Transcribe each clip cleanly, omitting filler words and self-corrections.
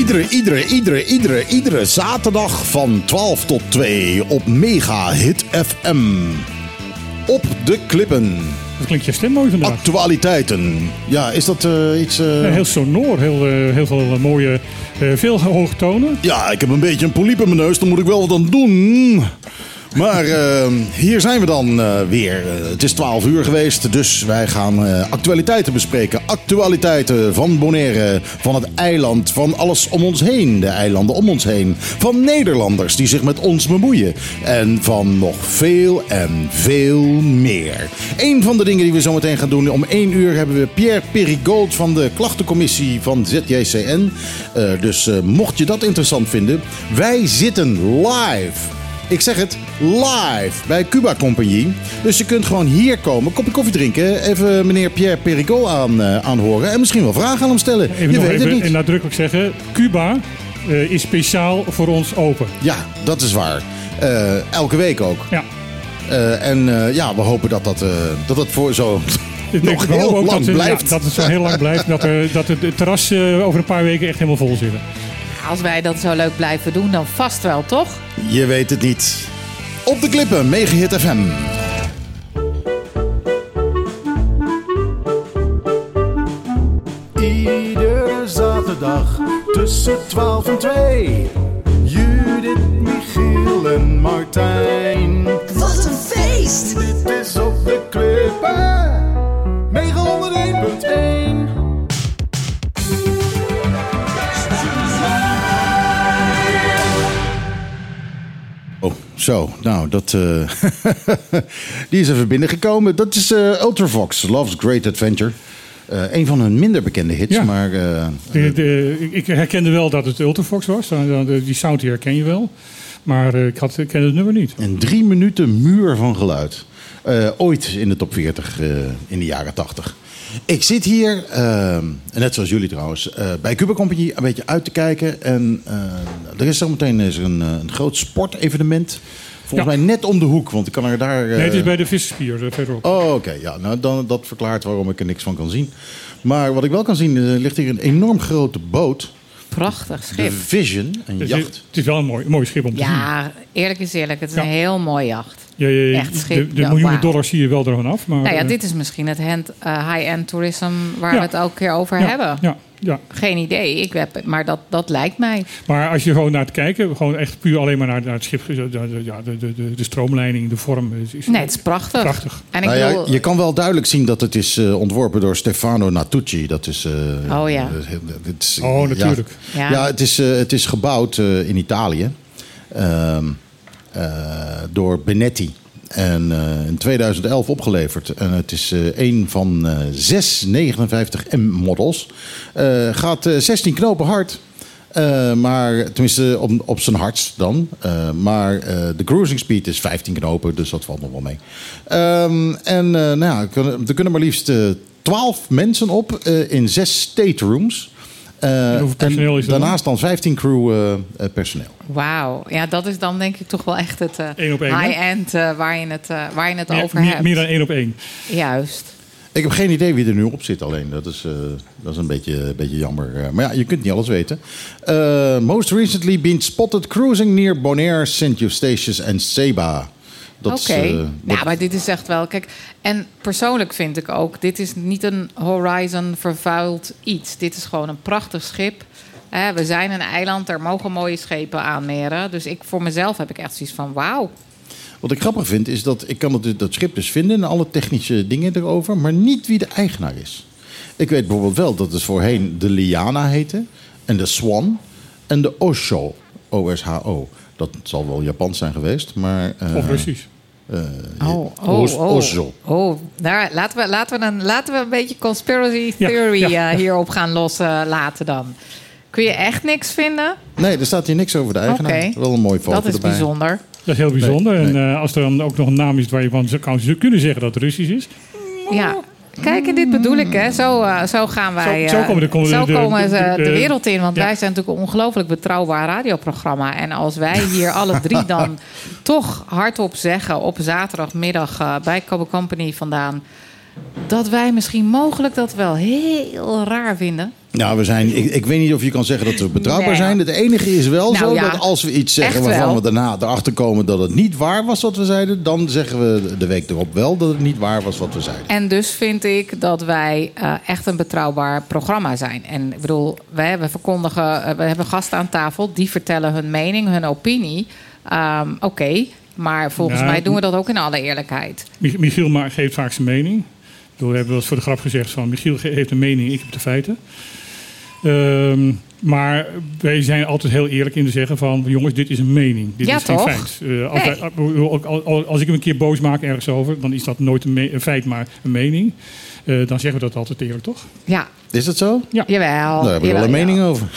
Iedere zaterdag van 12 tot 2 op Mega Hit FM. Op de klippen. Dat klinkt je stem mooi vandaag. Actualiteiten. Ja, is dat iets... Heel sonor, heel veel mooie, veel hoge tonen. Ja, ik heb een beetje een poliep in mijn neus, dan moet ik wel wat aan doen. Maar hier zijn we dan weer. Het is 12 uur geweest, dus wij gaan actualiteiten bespreken. Actualiteiten van Bonaire, van het eiland, van alles om ons heen. De eilanden om ons heen. Van Nederlanders die zich met ons bemoeien. En van nog veel en veel meer. Een van de dingen die we zo meteen gaan doen. Om 1 uur hebben we Pierre Perigaud van de klachtencommissie van ZJCN. Dus mocht je dat interessant vinden. Wij zitten live. Ik zeg het, live bij Cuba Compagnie. Dus je kunt gewoon hier komen, een kopje koffie drinken. Even meneer Pierre Perigaud aanhoren. En misschien wel vragen aan hem stellen. Je weet het niet. En nadrukkelijk zeggen, Cuba is speciaal voor ons open. Ja, dat is waar. Elke week ook. Ja. We hopen dat het voor zo... nog heel lang blijft. Ja, dat het zo heel lang blijft. Dat het terras over een paar weken echt helemaal vol zit. Als wij dat zo leuk blijven doen, dan vast wel, toch? Je weet het niet. Op de klippen, Mega Hit FM. Iedere zaterdag tussen 12 en 2. Judith, Michiel en Martijn. Wat een feest! Dit is op de klippen. Mega 101.1. Zo, nou, die is even binnengekomen. Dat is Ultravox, Love's Great Adventure. Een van hun minder bekende hits, ja. Maar... ik herkende wel dat het Ultravox was. Die sound die herken je wel. Maar ik kende het nummer niet. Een 3 minuten muur van geluid. Ooit in de top 40 in de jaren 80. Ik zit hier, net zoals jullie trouwens, bij Cuba Compagnie een beetje uit te kijken. En er is zometeen een groot sportevenement. Volgens mij net om de hoek, want ik kan er daar... Nee, het is bij de Visserspier verderop. Oh, oké. Ja, nou, dat verklaart waarom ik er niks van kan zien. Maar wat ik wel kan zien, ligt hier een enorm grote boot. Prachtig schip. De Vision, een jacht. Het is wel een mooi schip om te zien. Ja, eerlijk is eerlijk. Het is een heel mooi jacht. Echt schip. De miljoenen dollars zie je wel ervan af. Maar, nou ja, dit is misschien het high-end toerisme waar we het ook een keer over hebben. Ja. Geen idee, maar dat lijkt mij. Maar als je gewoon naar het kijken, gewoon echt puur alleen maar naar het schip, de stroomleiding, de vorm. Nee, het is prachtig. En ik bedoel, je kan wel duidelijk zien dat het is ontworpen door Stefano Natucci. Dat is... natuurlijk. Ja, het is gebouwd in Italië door Benetti. En in 2011 opgeleverd. En het is een van 6 59M-models. Gaat 16 knopen hard. Maar tenminste op zijn hardst dan. Maar de cruising speed is 15 knopen. Dus dat valt nog wel mee. Er kunnen maar liefst 12 mensen op in 6 staterooms. Hoeveel personeel is er daarnaast dan 15 crew personeel. Wauw, ja, dat is dan denk ik toch wel echt het high-end waar je het over hebt. Meer dan 1 op 1. Juist. Ik heb geen idee wie er nu op zit alleen. Dat is een beetje jammer. Maar ja, je kunt niet alles weten. Most recently been spotted cruising near Bonaire, St. Eustatius en Saba. Oké. Maar dit is echt wel... Kijk, en persoonlijk vind ik ook... Dit is niet een Horizon vervuild iets. Dit is gewoon een prachtig schip. We zijn een eiland, er mogen mooie schepen aanmeren. Dus voor mezelf heb ik echt zoiets van wauw. Wat ik grappig vind is dat ik kan dat schip dus vinden... en alle technische dingen erover, maar niet wie de eigenaar is. Ik weet bijvoorbeeld wel dat het voorheen de Liana heette... en de Swan en de Osho, O-S-H-O... Dat zal wel Japans zijn geweest, maar... of Russisch. Laten we een beetje conspiracy theory hierop gaan loslaten dan. Kun je echt niks vinden? Nee, er staat hier niks over de eigenaar. Okay. Wel een mooi foto erbij. Dat is bijzonder. Dat is heel bijzonder. Nee. En als er dan ook nog een naam is waar je van zou kunnen zeggen dat het Russisch is... Ja. Kijk, en dit bedoel ik, hè. Zo gaan wij... Zo komen ze de wereld in. Want wij zijn natuurlijk een ongelooflijk betrouwbaar radioprogramma. En als wij hier alle 3 dan toch hardop zeggen... op zaterdagmiddag bij Cuba Company vandaan... dat wij misschien mogelijk dat wel heel raar vinden. Ja, ik weet niet of je kan zeggen dat we betrouwbaar zijn. Het enige is wel zo dat als we iets zeggen waarvan we daarna erachter komen dat het niet waar was wat we zeiden, dan zeggen we de week erop wel dat het niet waar was wat we zeiden. En dus vind ik dat wij echt een betrouwbaar programma zijn. En ik bedoel, we hebben gasten aan tafel, die vertellen hun mening, hun opinie. Oké, maar volgens mij doen we dat ook in alle eerlijkheid. Michiel geeft vaak zijn mening. We hebben wel eens voor de grap gezegd van Michiel heeft een mening, ik heb de feiten. Maar wij zijn altijd heel eerlijk in te zeggen van jongens, dit is een mening. Dit is geen feit. Als ik hem een keer boos maak ergens over, dan is dat nooit een feit, maar een mening. Dan zeggen we dat altijd eerlijk, toch? Ja. Is dat zo? Ja. Jawel. Daar hebben we wel een mening over.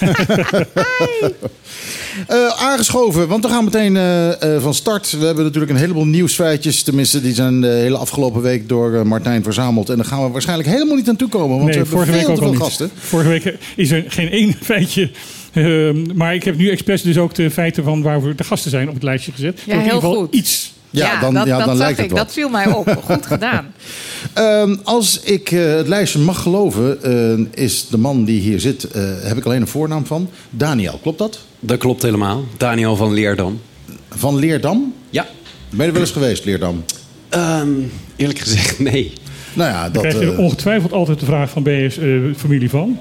Aangeschoven, want we gaan meteen van start. We hebben natuurlijk een heleboel nieuwsfeitjes. Tenminste, die zijn de hele afgelopen week door Martijn verzameld. En daar gaan we waarschijnlijk helemaal niet aan toe komen. Want we hebben veel te veel gasten. Vorige week is er geen één feitje. Maar ik heb nu expres dus ook de feiten van waar we de gasten zijn op het lijstje gezet. Ja, heel goed. Iets. Dan lijkt het wel. Dat viel mij op. Goed gedaan. Als ik het lijstje mag geloven, is de man die hier zit, heb ik alleen een voornaam van. Daniel, klopt dat? Dat klopt helemaal. Daniel van Leerdam. Van Leerdam? Ja. Ben je er wel eens geweest, Leerdam? Eerlijk gezegd, nee. Nou ja, dan krijg je ongetwijfeld altijd de vraag van, ben je familie van?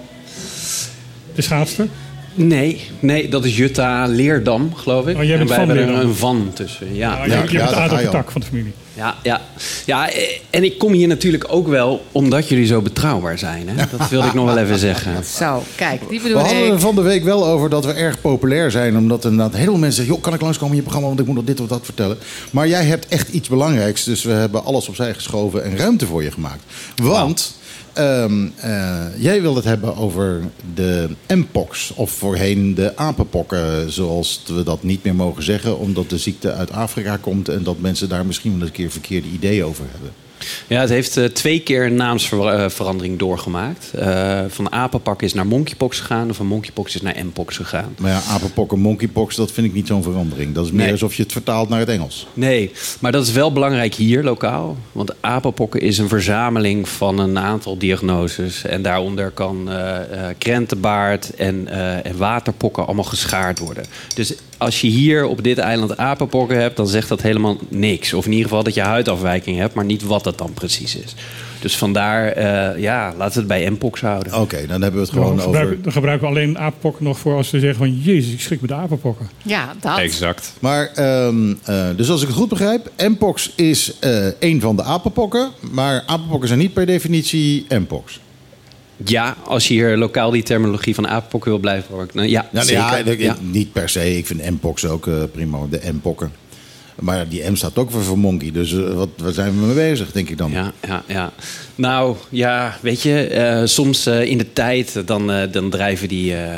De schaatster? Nee, dat is Jutta Leerdam, geloof ik. Oh, jij bent en wij van hebben er Leerdam. een van tussen. Ja. Je bent de adellijke tak van de familie. Ja, en ik kom hier natuurlijk ook wel omdat jullie zo betrouwbaar zijn. Hè? Dat wilde ik nog wel even zeggen. Zo, kijk, die bedoel ik. We hadden er van de week wel over dat we erg populair zijn. Omdat inderdaad heel veel mensen zeggen, joh, kan ik langskomen in je programma, want ik moet nog dit of dat vertellen. Maar jij hebt echt iets belangrijks. Dus we hebben alles opzij geschoven en ruimte voor je gemaakt. Want jij wilde het hebben over de mpox, of voorheen de apenpokken, zoals we dat niet meer mogen zeggen, omdat de ziekte uit Afrika komt en dat mensen daar misschien wel eens een keer verkeerde ideeën over hebben. Ja, het heeft 2 keer een naamsverandering doorgemaakt. Van apenpak is naar monkeypox gegaan en van monkeypox is naar mpox gegaan. Maar ja, apenpokken, monkeypox, dat vind ik niet zo'n verandering. Dat is meer alsof je het vertaalt naar het Engels. Nee, maar dat is wel belangrijk hier lokaal. Want apenpokken is een verzameling van een aantal diagnoses. En daaronder kan krentenbaard en waterpokken allemaal geschaard worden. Dus als je hier op dit eiland apenpokken hebt, dan zegt dat helemaal niks. Of in ieder geval dat je huidafwijking hebt, maar niet wat dat dan precies is. Dus vandaar, laten we het bij mpox houden. Oké, dan hebben we het gewoon over. Dan gebruiken we alleen apenpokken nog voor als we zeggen van Jezus, ik schrik me de apenpokken. Ja, dat. Exact. Maar, dus als ik het goed begrijp, mpox is een van de apenpokken. Maar apenpokken zijn niet per definitie mpox. Ja, als je hier lokaal die terminologie van apenpokken wil blijven horen. Ja, zeker. Niet per se. Ik vind mpox ook prima, de mpokken. Maar die M staat ook voor monkey. Dus waar zijn we mee bezig, denk ik dan? Ja. Nou, ja, weet je, soms in de tijd dan drijven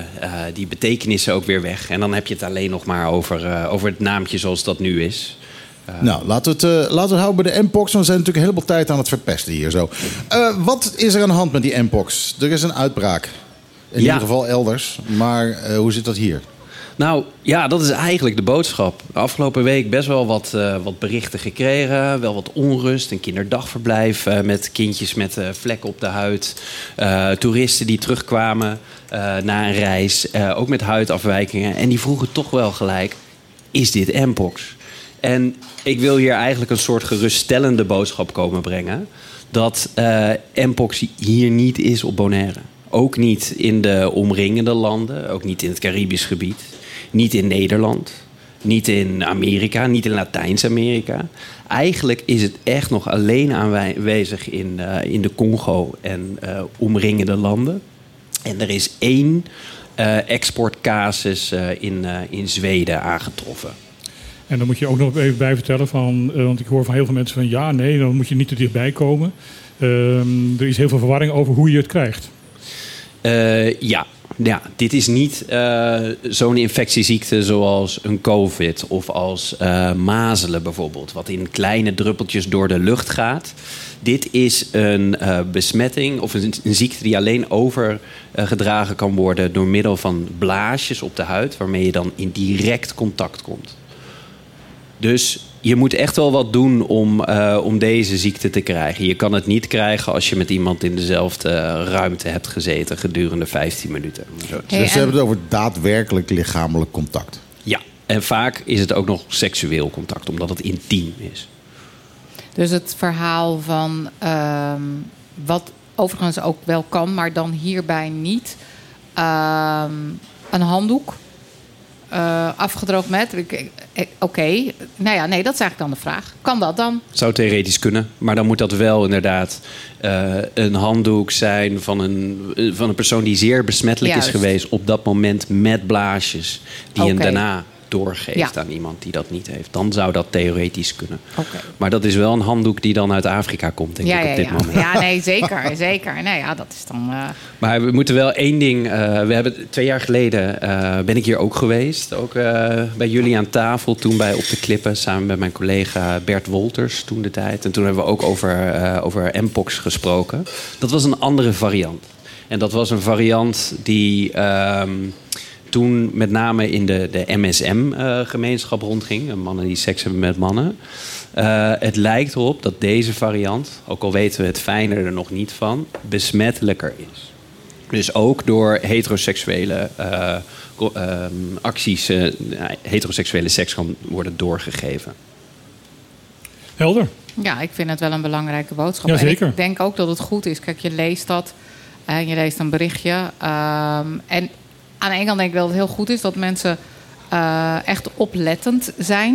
die betekenissen ook weer weg. En dan heb je het alleen nog maar over het naampje zoals dat nu is. Nou, laten we het houden bij de mpox. Want we zijn natuurlijk een heleboel tijd aan het verpesten hier zo. Wat is er aan de hand met die mpox? Er is een uitbraak. In ieder geval elders. Maar hoe zit dat hier? Nou, ja, dat is eigenlijk de boodschap. De afgelopen week best wel wat berichten gekregen. Wel wat onrust. Een kinderdagverblijf met kindjes met vlekken op de huid. Toeristen die terugkwamen na een reis. Ook met huidafwijkingen. En die vroegen toch wel gelijk, is dit mpox? En ik wil hier eigenlijk een soort geruststellende boodschap komen brengen. Dat mpox hier niet is op Bonaire. Ook niet in de omringende landen. Ook niet in het Caribisch gebied. Niet in Nederland. Niet in Amerika. Niet in Latijns-Amerika. Eigenlijk is het echt nog alleen aanwezig in de Congo en omringende landen. En er is 1 exportcasus in Zweden aangetroffen. En dan moet je ook nog even bij vertellen van, want ik hoor van heel veel mensen van ja, nee, dan moet je niet te dichtbij komen. Er is heel veel verwarring over hoe je het krijgt. Ja, dit is niet zo'n infectieziekte zoals een COVID of als mazelen bijvoorbeeld, wat in kleine druppeltjes door de lucht gaat. Dit is een besmetting of een ziekte die alleen overgedragen kan worden door middel van blaasjes op de huid, waarmee je dan in direct contact komt. Dus je moet echt wel wat doen om deze ziekte te krijgen. Je kan het niet krijgen als je met iemand in dezelfde ruimte hebt gezeten gedurende 15 minuten. Dus we hebben het over daadwerkelijk lichamelijk contact. Ja, en vaak is het ook nog seksueel contact, omdat het intiem is. Dus het verhaal van wat overigens ook wel kan, maar dan hierbij niet. Een handdoek. Afgedroogd met. Oké. Nou ja, nee, dat is eigenlijk dan de vraag. Kan dat dan? Zou theoretisch kunnen. Maar dan moet dat wel inderdaad een handdoek zijn van een persoon die zeer besmettelijk is geweest op dat moment met blaasjes. Die hem daarna doorgeeft aan iemand die dat niet heeft. Dan zou dat theoretisch kunnen. Okay. Maar dat is wel een handdoek die dan uit Afrika komt, denk ik, op dit moment. Ja, nee, zeker. Zeker. Nou ja, dat is dan... Maar we moeten wel één ding... we hebben 2 jaar geleden ben ik hier ook geweest. Ook bij jullie aan tafel, toen bij Op de Klippen. Samen met mijn collega Bert Wolters, toen de tijd. En toen hebben we ook over Mpox gesproken. Dat was een andere variant. En dat was een variant die... toen met name in de MSM-gemeenschap rondging. Mannen die seks hebben met mannen. Het lijkt erop dat deze variant, ook al weten we het fijne er nog niet van, besmettelijker is. Dus ook door heteroseksuele acties, heteroseksuele seks kan worden doorgegeven. Helder. Ja, ik vind het wel een belangrijke boodschap. Ja, zeker. En ik denk ook dat het goed is. Kijk, je leest dat en je leest een berichtje. En aan de ene kant denk ik wel dat het heel goed is dat mensen echt oplettend zijn.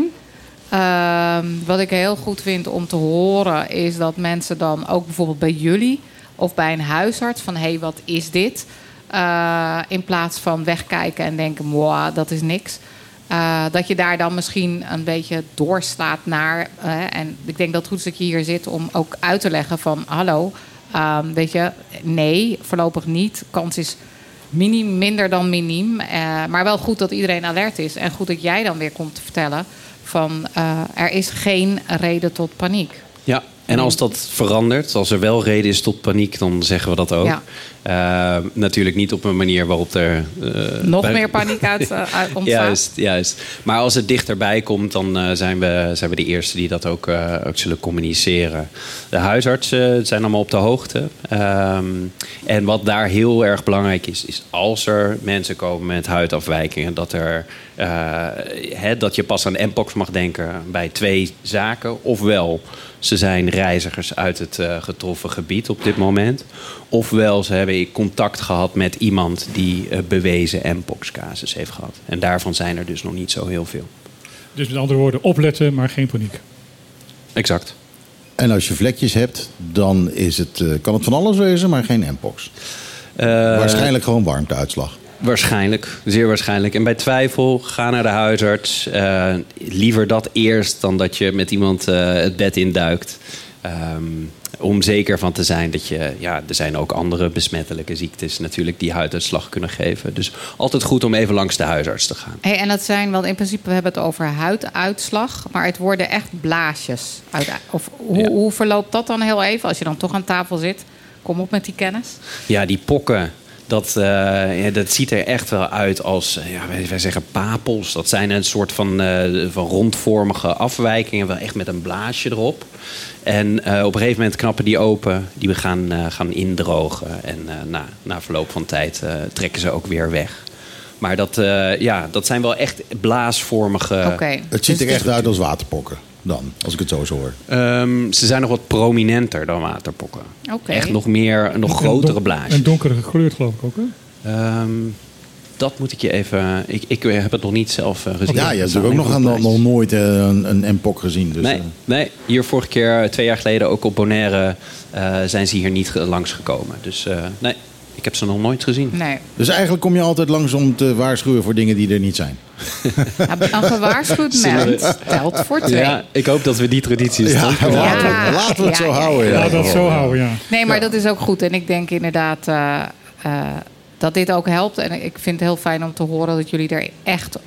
Wat ik heel goed vind om te horen is dat mensen dan ook bijvoorbeeld bij jullie of bij een huisarts van hé, wat is dit? In plaats van wegkijken en denken, wow, dat is niks. Dat je daar dan misschien een beetje doorslaat naar. En ik denk dat het goed is dat je hier zit om ook uit te leggen van hallo, weet je, nee, voorlopig niet. Kans is minder dan miniem. Maar wel goed dat iedereen alert is. En goed dat jij dan weer komt te vertellen van er is geen reden tot paniek. Ja, en als dat verandert, als er wel reden is tot paniek, dan zeggen we dat ook. Ja. Natuurlijk niet op een manier waarop er... nog meer paniek uit ontstaat. Juist. Maar als het dichterbij komt, dan zijn we de eerste die dat ook zullen communiceren. De huisartsen zijn allemaal op de hoogte. En wat daar heel erg belangrijk is als er mensen komen met huidafwijkingen, dat je pas aan Mpox mag denken bij 2 zaken. Ofwel, ze zijn reizigers uit het getroffen gebied op dit moment. Ofwel, ze hebben contact gehad met iemand die bewezen Mpox-casus heeft gehad. En daarvan zijn er dus nog niet zo heel veel. Dus met andere woorden, opletten, maar geen paniek. Exact. En als je vlekjes hebt, dan kan het van alles wezen, maar geen Mpox. Waarschijnlijk gewoon warmteuitslag. Waarschijnlijk, zeer waarschijnlijk. En bij twijfel, ga naar de huisarts. Liever dat eerst dan dat je met iemand het bed induikt. Om zeker van te zijn dat je... Ja, er zijn ook andere besmettelijke ziektes natuurlijk die huiduitslag kunnen geven. Dus altijd goed om even langs de huisarts te gaan. Hey, en dat zijn, want in principe we hebben het over huiduitslag, maar het worden echt blaasjes. Hoe verloopt dat dan heel even als je dan toch aan tafel zit? Kom op met die kennis. Ja, die pokken. Dat ziet er echt wel uit als, wij zeggen papels. Dat zijn een soort van rondvormige afwijkingen. Wel echt met een blaasje erop. En op een gegeven moment knappen die open. Die gaan indrogen. En na verloop van tijd trekken ze ook weer weg. Maar dat zijn wel echt blaasvormige... Okay. Het ziet er echt uit als waterpokken dan, als ik het zo hoor. Ze zijn nog wat prominenter dan waterpokken. Okay. Echt nog grotere blaasjes. En donkerder gekleurd geloof ik ook, hè? Dat moet ik je even... Ik heb het nog niet zelf gezien. Ja, je hebt ook nog nooit een Mpox gezien. Dus, nee, hier vorige keer, 2 jaar geleden, ook op Bonaire... zijn ze hier niet langsgekomen. Dus nee, ik heb ze nog nooit gezien. Nee. Dus eigenlijk kom je altijd langs om te waarschuwen voor dingen die er niet zijn. Een gewaarschuwd mens telt voor 2. Ja, ik hoop dat we die tradities... Laten we het zo houden. Ja, dat zo houden, ja. Nee, maar dat is ook goed. En ik denk inderdaad dat dit ook helpt. En ik vind het heel fijn om te horen dat jullie er echt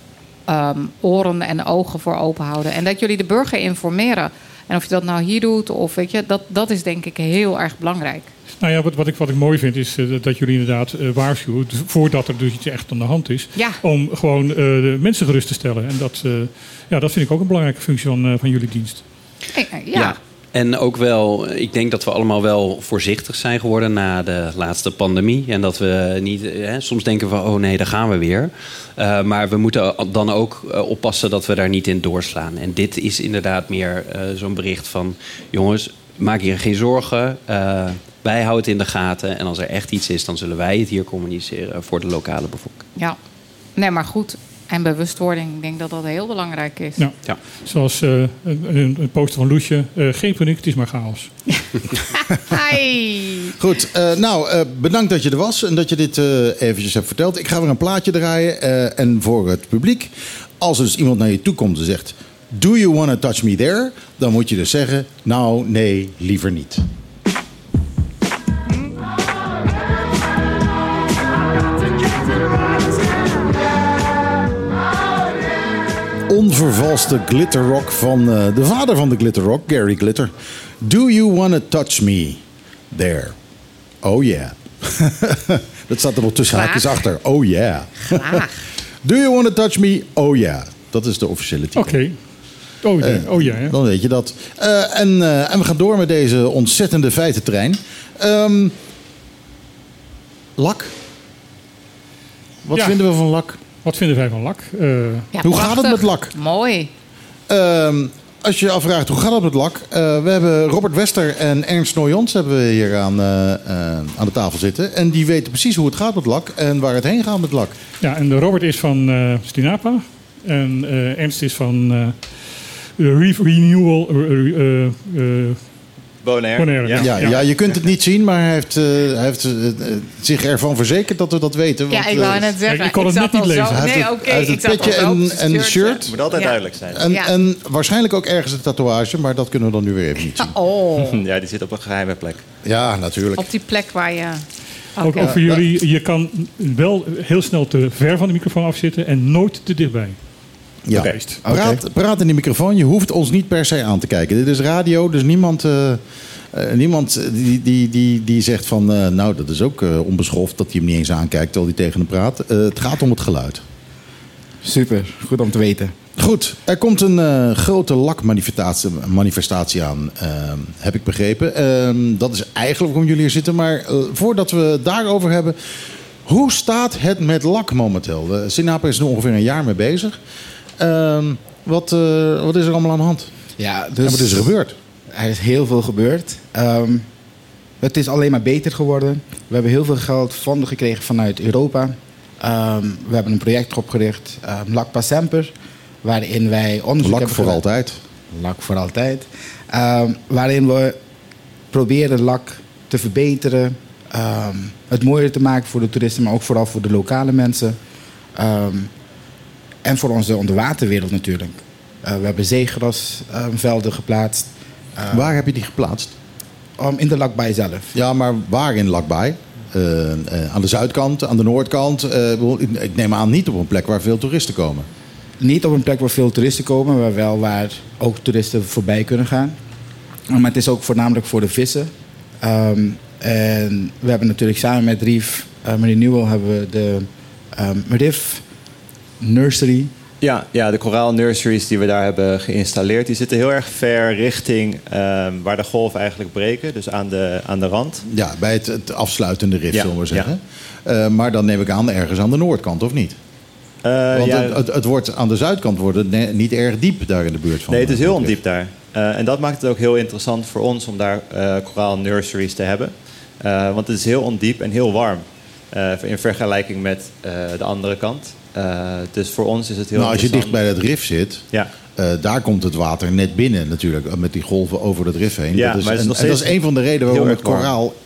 oren en ogen voor open houden. En dat jullie de burger informeren. En of je dat nou hier doet of weet je, dat is denk ik heel erg belangrijk. Nou ja, wat ik mooi vind is dat jullie inderdaad waarschuwen, voordat er dus iets echt aan de hand is, om gewoon de mensen gerust te stellen. En dat vind ik ook een belangrijke functie van jullie dienst. Ja. En ook wel, ik denk dat we allemaal wel voorzichtig zijn geworden na de laatste pandemie. En dat we niet, soms denken van, oh nee, daar gaan we weer. Maar we moeten dan ook oppassen dat we daar niet in doorslaan. En dit is inderdaad meer zo'n bericht van, jongens, maak je geen zorgen. Wij houden het in de gaten. En als er echt iets is, dan zullen wij het hier communiceren voor de lokale bevolking. Ja, nee, maar goed. En bewustwording, ik denk dat dat heel belangrijk is. Ja. Zoals een poster van Loesje. Geen paniek, het is maar chaos. Goed, bedankt dat je er was en dat je dit eventjes hebt verteld. Ik ga weer een plaatje draaien. En voor het publiek, als er dus iemand naar je toe komt en zegt, do you want to touch me there? Dan moet je dus zeggen, nou, nee, liever niet. Onvervalste glitterrock van de vader van de glitterrock, Gary Glitter. Do you wanna touch me there? Oh yeah. Dat staat er nog tussen haakjes achter. Oh yeah. Do you wanna touch me? Oh yeah. Dat is de officiële titel. Oké. Oh yeah. Dan weet je dat. En we gaan door met deze ontzettende feitentrein. Lak. Wat vinden we van lak? Wat vinden wij van lak? Hoe gaat het met lak? Mooi. Als je je afvraagt hoe gaat het met lak? We hebben Robert Wester en Ernst Nooijons hebben we hier aan de tafel zitten. En die weten precies hoe het gaat met lak en waar het heen gaat met lak. Ja, en Robert is van Stinapa. En Ernst is van Reef Renewal... Bonaire. Ja, je kunt het niet zien, maar hij heeft zich ervan verzekerd dat we dat weten. Want, ik wou net zeggen. Ik kon het net niet lezen. Hij heeft het petje en de shirt. Het moet altijd duidelijk zijn. En waarschijnlijk ook ergens een tatoeage, maar dat kunnen we dan nu weer even niet zien. Ja, die zit op een geheime plek. Ja, natuurlijk. Op die plek waar je... Ook voor jullie, je kan wel heel snel te ver van de microfoon afzitten en nooit te dichtbij. Ja, praat in die microfoon. Je hoeft ons niet per se aan te kijken. Dit is radio, dus niemand die zegt van... nou, dat is ook onbeschoft dat hij hem niet eens aankijkt terwijl hij tegen hem praat. Het gaat om het geluid. Super, goed om te weten. Goed, er komt een grote lakmanifestatie aan, heb ik begrepen. Dat is eigenlijk waarom jullie hier zitten. Maar voordat we het daarover hebben... Hoe staat het met lak momenteel? Stinapa is er ongeveer een jaar mee bezig. Wat is er allemaal aan de hand? Ja, dus wat is er gebeurd? Er is heel veel gebeurd. Het is alleen maar beter geworden. We hebben heel veel geld, fondsen gekregen vanuit Europa. We hebben een project opgericht, Lak Pa Semper, waarin wij onderzoek hebben gedaan. Lak voor altijd. Waarin we proberen lak te verbeteren. Het mooier te maken voor de toeristen, maar ook vooral voor de lokale mensen. En voor onze onderwaterwereld natuurlijk. We hebben zeegrasvelden geplaatst. Waar heb je die geplaatst? In de Lakbaai zelf. Ja, maar waar in Lakbaai? Aan de zuidkant, aan de noordkant? Ik neem aan niet op een plek waar veel toeristen komen. Niet op een plek waar veel toeristen komen, maar wel waar ook toeristen voorbij kunnen gaan. Maar het is ook voornamelijk voor de vissen. En we hebben natuurlijk samen met Reef Renewal hebben we de Reef Nursery. Ja, de koraal nurseries die we daar hebben geïnstalleerd... die zitten heel erg ver richting waar de golven eigenlijk breken. Dus aan de rand. Ja, bij het afsluitende rif, zullen we zeggen. Ja. Maar dan neem ik aan ergens aan de noordkant, of niet? Want het wordt aan de zuidkant niet erg diep daar in de buurt van. Nee, het is heel ondiep daar. En dat maakt het ook heel interessant voor ons om daar koraal nurseries te hebben. Want het is heel ondiep en heel warm. In vergelijking met de andere kant. Dus voor ons is het heel als je dicht bij het rif zit... Ja. Daar komt het water net binnen natuurlijk. Met die golven over het rif heen. Ja, dat is een van de redenen waarom het koraal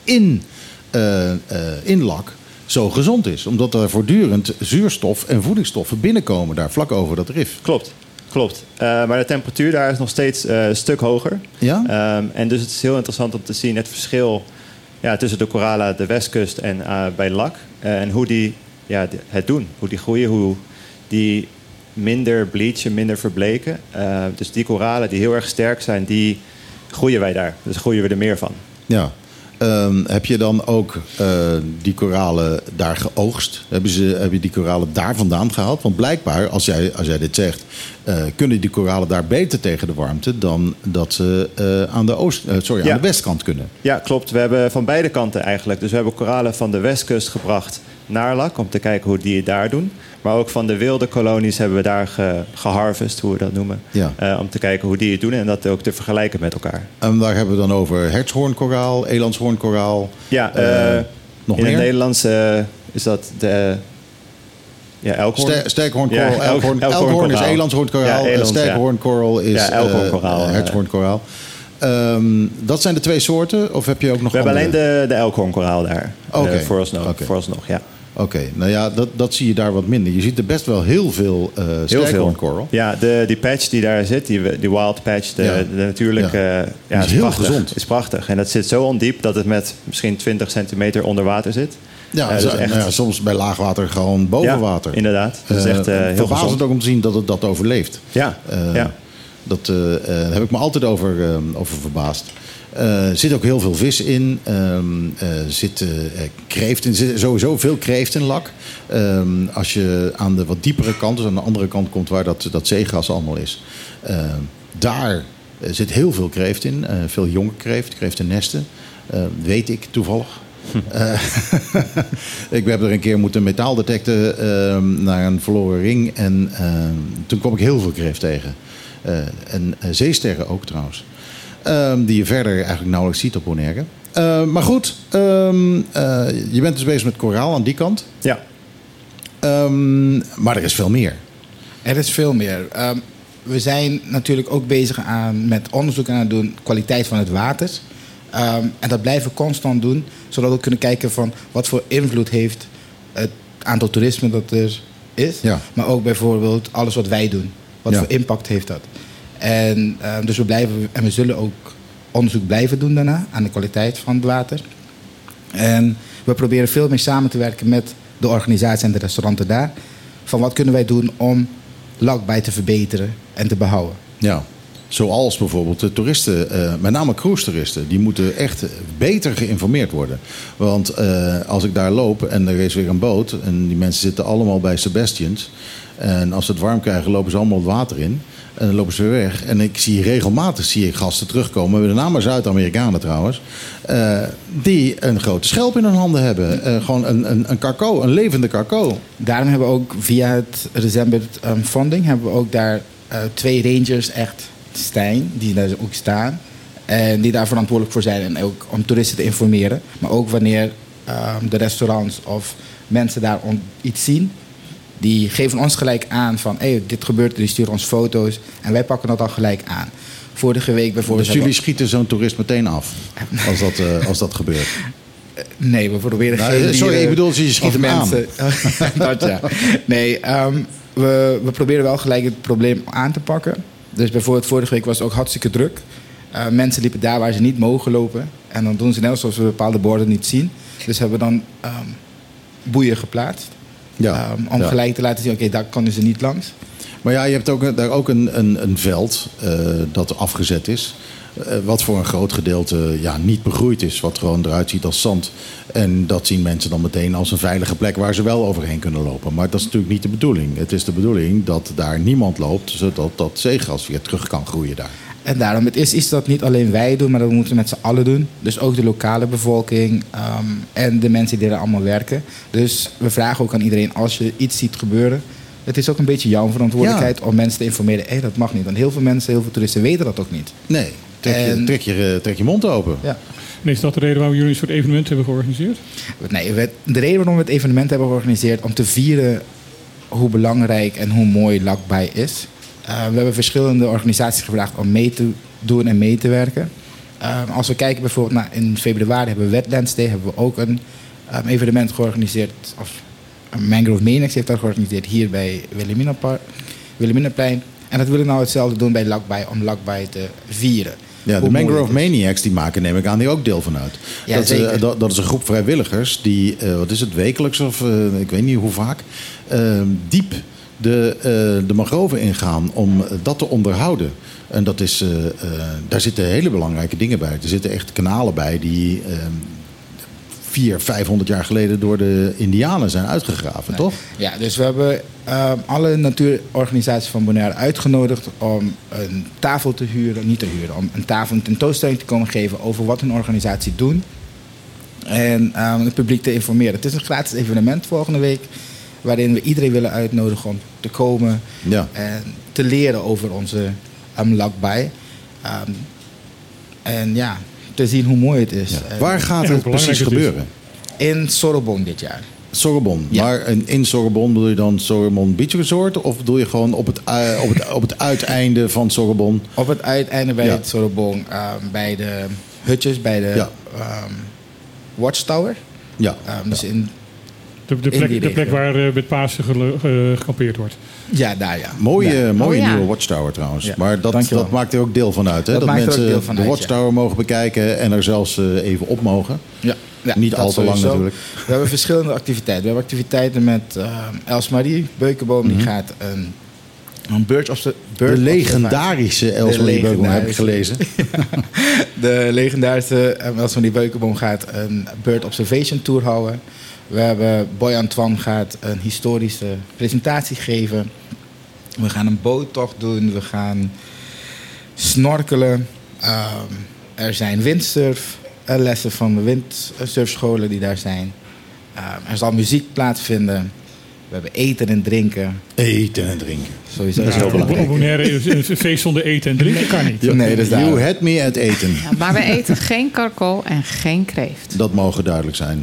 in lak zo gezond is. Omdat er voortdurend zuurstof en voedingsstoffen binnenkomen daar vlak over dat rif. Klopt. Maar de temperatuur daar is nog steeds een stuk hoger. Ja? En dus het is heel interessant om te zien het verschil tussen de koralen, de westkust en bij lak. En hoe die het doen. Hoe die groeien, hoe die minder bleachen, minder verbleken. Dus die koralen die heel erg sterk zijn, die groeien wij daar. Dus groeien we er meer van. Ja. Heb je dan ook die koralen daar geoogst? Heb je die koralen daar vandaan gehaald? Want blijkbaar, als jij dit zegt, kunnen die koralen daar beter tegen de warmte dan dat ze aan de westkant kunnen. Ja, klopt. We hebben van beide kanten eigenlijk. Dus we hebben koralen van de westkust gebracht naar LAC om te kijken hoe die het daar doen. Maar ook van de wilde kolonies hebben we daar geharvest, hoe we dat noemen. Ja. Om te kijken hoe die het doen en dat ook te vergelijken met elkaar. En daar hebben we dan over hertshoornkoraal, elandshoornkoraal. Ja, nog in meer? het Nederlands is dat de elkhoorn. Sterkhoornkoraal. Elkhoorn is elandshoornkoraal. Sterkhoornkoraal is hertshoornkoraal. Dat zijn de 2 soorten? Of heb je ook nog We andere? hebben alleen de elkhoornkoraal daar. Vooralsnog, ja. Oké, nou ja, dat zie je daar wat minder. Je ziet er best wel heel veel sterkhoornkoraal. Ja, die patch die daar zit, die wild patch, de natuurlijke... is heel prachtig. Gezond. Is prachtig. En dat zit zo ondiep dat het met misschien 20 centimeter onder water zit. Ja, echt... soms bij laagwater gewoon boven water. Inderdaad. Dat is echt heel verbazend ook om te zien dat het dat overleeft. Ja. Daar heb ik me altijd over verbaasd. Er zit ook heel veel vis in. Zit kreeft in. Er zit sowieso veel kreeft in LAC. Als je aan de wat diepere kant, dus aan de andere kant komt waar dat zeegras allemaal is. Daar zit heel veel kreeft in. Veel jonge kreeft in nesten. Weet ik toevallig. Ik heb er een keer moeten metaal detecten naar een verloren ring. En toen kwam ik heel veel kreeft tegen. En zeesterren ook trouwens. Die je verder eigenlijk nauwelijks ziet op Bonaire. Maar goed, je bent dus bezig met koraal aan die kant. Ja. Maar er is veel meer. Er is veel meer. We zijn natuurlijk ook bezig met onderzoek aan het doen, kwaliteit van het water. En dat blijven we constant doen, zodat we kunnen kijken van wat voor invloed heeft het aantal toerisme dat er is. Ja. Maar ook bijvoorbeeld alles wat wij doen. Wat voor impact heeft dat? En dus we zullen ook onderzoek blijven doen daarna aan de kwaliteit van het water. En we proberen veel meer samen te werken met de organisatie en de restauranten daar. Van wat kunnen wij doen om LAC bij te verbeteren en te behouden. Ja, zoals bijvoorbeeld de toeristen, met name cruise-toeristen. Die moeten echt beter geïnformeerd worden. Want als ik daar loop en er is weer een boot en die mensen zitten allemaal bij Sebastians. En als ze het warm krijgen lopen ze allemaal het water in. En dan lopen ze weer weg. En ik zie regelmatig gasten terugkomen. Met name Zuid-Amerikanen trouwens. Die een grote schelp in hun handen hebben. Gewoon een carco, een levende carco. Daarom hebben we ook via het Resembled Funding... hebben we ook daar 2 rangers echt die daar ook staan. En die daar verantwoordelijk voor zijn. En ook om toeristen te informeren. Maar ook wanneer de restaurants of mensen daar iets zien... Die geven ons gelijk aan van, dit gebeurt, die sturen ons foto's. En wij pakken dat dan gelijk aan. Vorige week bijvoorbeeld... Dus jullie schieten zo'n toerist meteen af, als dat gebeurt? Nee, we proberen geen dieren... Sorry, ik bedoel, je schiet hem mensen aan. Dat ja. Nee, we proberen wel gelijk het probleem aan te pakken. Dus bijvoorbeeld vorige week was het ook hartstikke druk. Mensen liepen daar waar ze niet mogen lopen. En dan doen ze net alsof we bepaalde borden niet zien. Dus hebben we dan boeien geplaatst. Ja, om gelijk te laten zien, oké, daar kunnen ze niet langs. Maar ja, je hebt daar ook een veld dat afgezet is. Wat voor een groot gedeelte niet begroeid is. Wat gewoon eruit ziet als zand. En dat zien mensen dan meteen als een veilige plek waar ze wel overheen kunnen lopen. Maar dat is natuurlijk niet de bedoeling. Het is de bedoeling dat daar niemand loopt, zodat dat zeegras weer terug kan groeien daar. En daarom, het is iets dat niet alleen wij doen, maar dat moeten we met z'n allen doen. Dus ook de lokale bevolking en de mensen die er allemaal werken. Dus we vragen ook aan iedereen, als je iets ziet gebeuren... Het is ook een beetje jouw verantwoordelijkheid om mensen te informeren. Dat mag niet. Want heel veel toeristen weten dat ook niet. Nee, trek je mond open. Ja. Nee, is dat de reden waarom jullie een soort evenement hebben georganiseerd? Nee, de reden waarom we het evenement hebben georganiseerd... om te vieren hoe belangrijk en hoe mooi LAC Baai is... we hebben verschillende organisaties gevraagd om mee te doen en mee te werken. Als we kijken bijvoorbeeld in februari hebben we Wetlands Day... hebben we ook een evenement georganiseerd... Mangrove Maniacs heeft dat georganiseerd hier bij Wilhelminaplein. En dat wil ik nou hetzelfde doen bij LAC Baai om LAC Baai te vieren. Ja, de Mangrove Maniacs die maken, neem ik aan, hier ook deel van uit. Ja, dat is een groep vrijwilligers die, wekelijks of ik weet niet hoe vaak, diep de mangroven ingaan om dat te onderhouden. En dat is, daar zitten hele belangrijke dingen bij. Er zitten echt kanalen bij die 400-500 jaar geleden door de Indianen zijn uitgegraven, toch? Ja, dus we hebben alle natuurorganisaties van Bonaire uitgenodigd om een tafel te huren, om een tafel, een tentoonstelling te komen geven over wat hun organisatie doen. En het publiek te informeren. Het is een gratis evenement volgende week, waarin we iedereen willen uitnodigen om te komen en te leren over onze lakbaai. En ja, te zien hoe mooi het is. Ja. Waar gaat het precies gebeuren? In Sorobon dit jaar. Sorobon. Ja. Maar in Sorobon bedoel je dan Sorobon Beach Resort? Of bedoel je gewoon op het uiteinde van Sorobon? Op het uiteinde bij het Sorobon. Bij de hutjes, bij de Watchtower. Ja. Dus in de plek waar met Pasen gekampeerd wordt. Ja, daar ja. Mooie nieuwe Watchtower trouwens. Ja. Maar dat maakt er ook deel van uit. Hè? Dat mensen de Watchtower mogen bekijken en er zelfs even op mogen. Ja. Ja, niet al te lang natuurlijk. We hebben verschillende activiteiten. We hebben activiteiten met Els Marie Beukenboom. Die gaat een de legendarische Els Marie Beukenboom heb ik gelezen. De legendarische Els Marie Beukenboom gaat een Bird Observation Tour houden. We hebben Boy Antoine gaat een historische presentatie geven. We gaan een boottocht doen. We gaan snorkelen. Er zijn windsurflessen van de windsurfscholen die daar zijn. Er zal muziek plaatsvinden. We hebben eten en drinken. Eten en drinken. Sowieso. Ja, op Bonaire een feest zonder eten en drinken kan niet. Nee, dat is you had me at eten. Ja, maar we eten geen karko en geen kreeft. Dat mogen duidelijk zijn.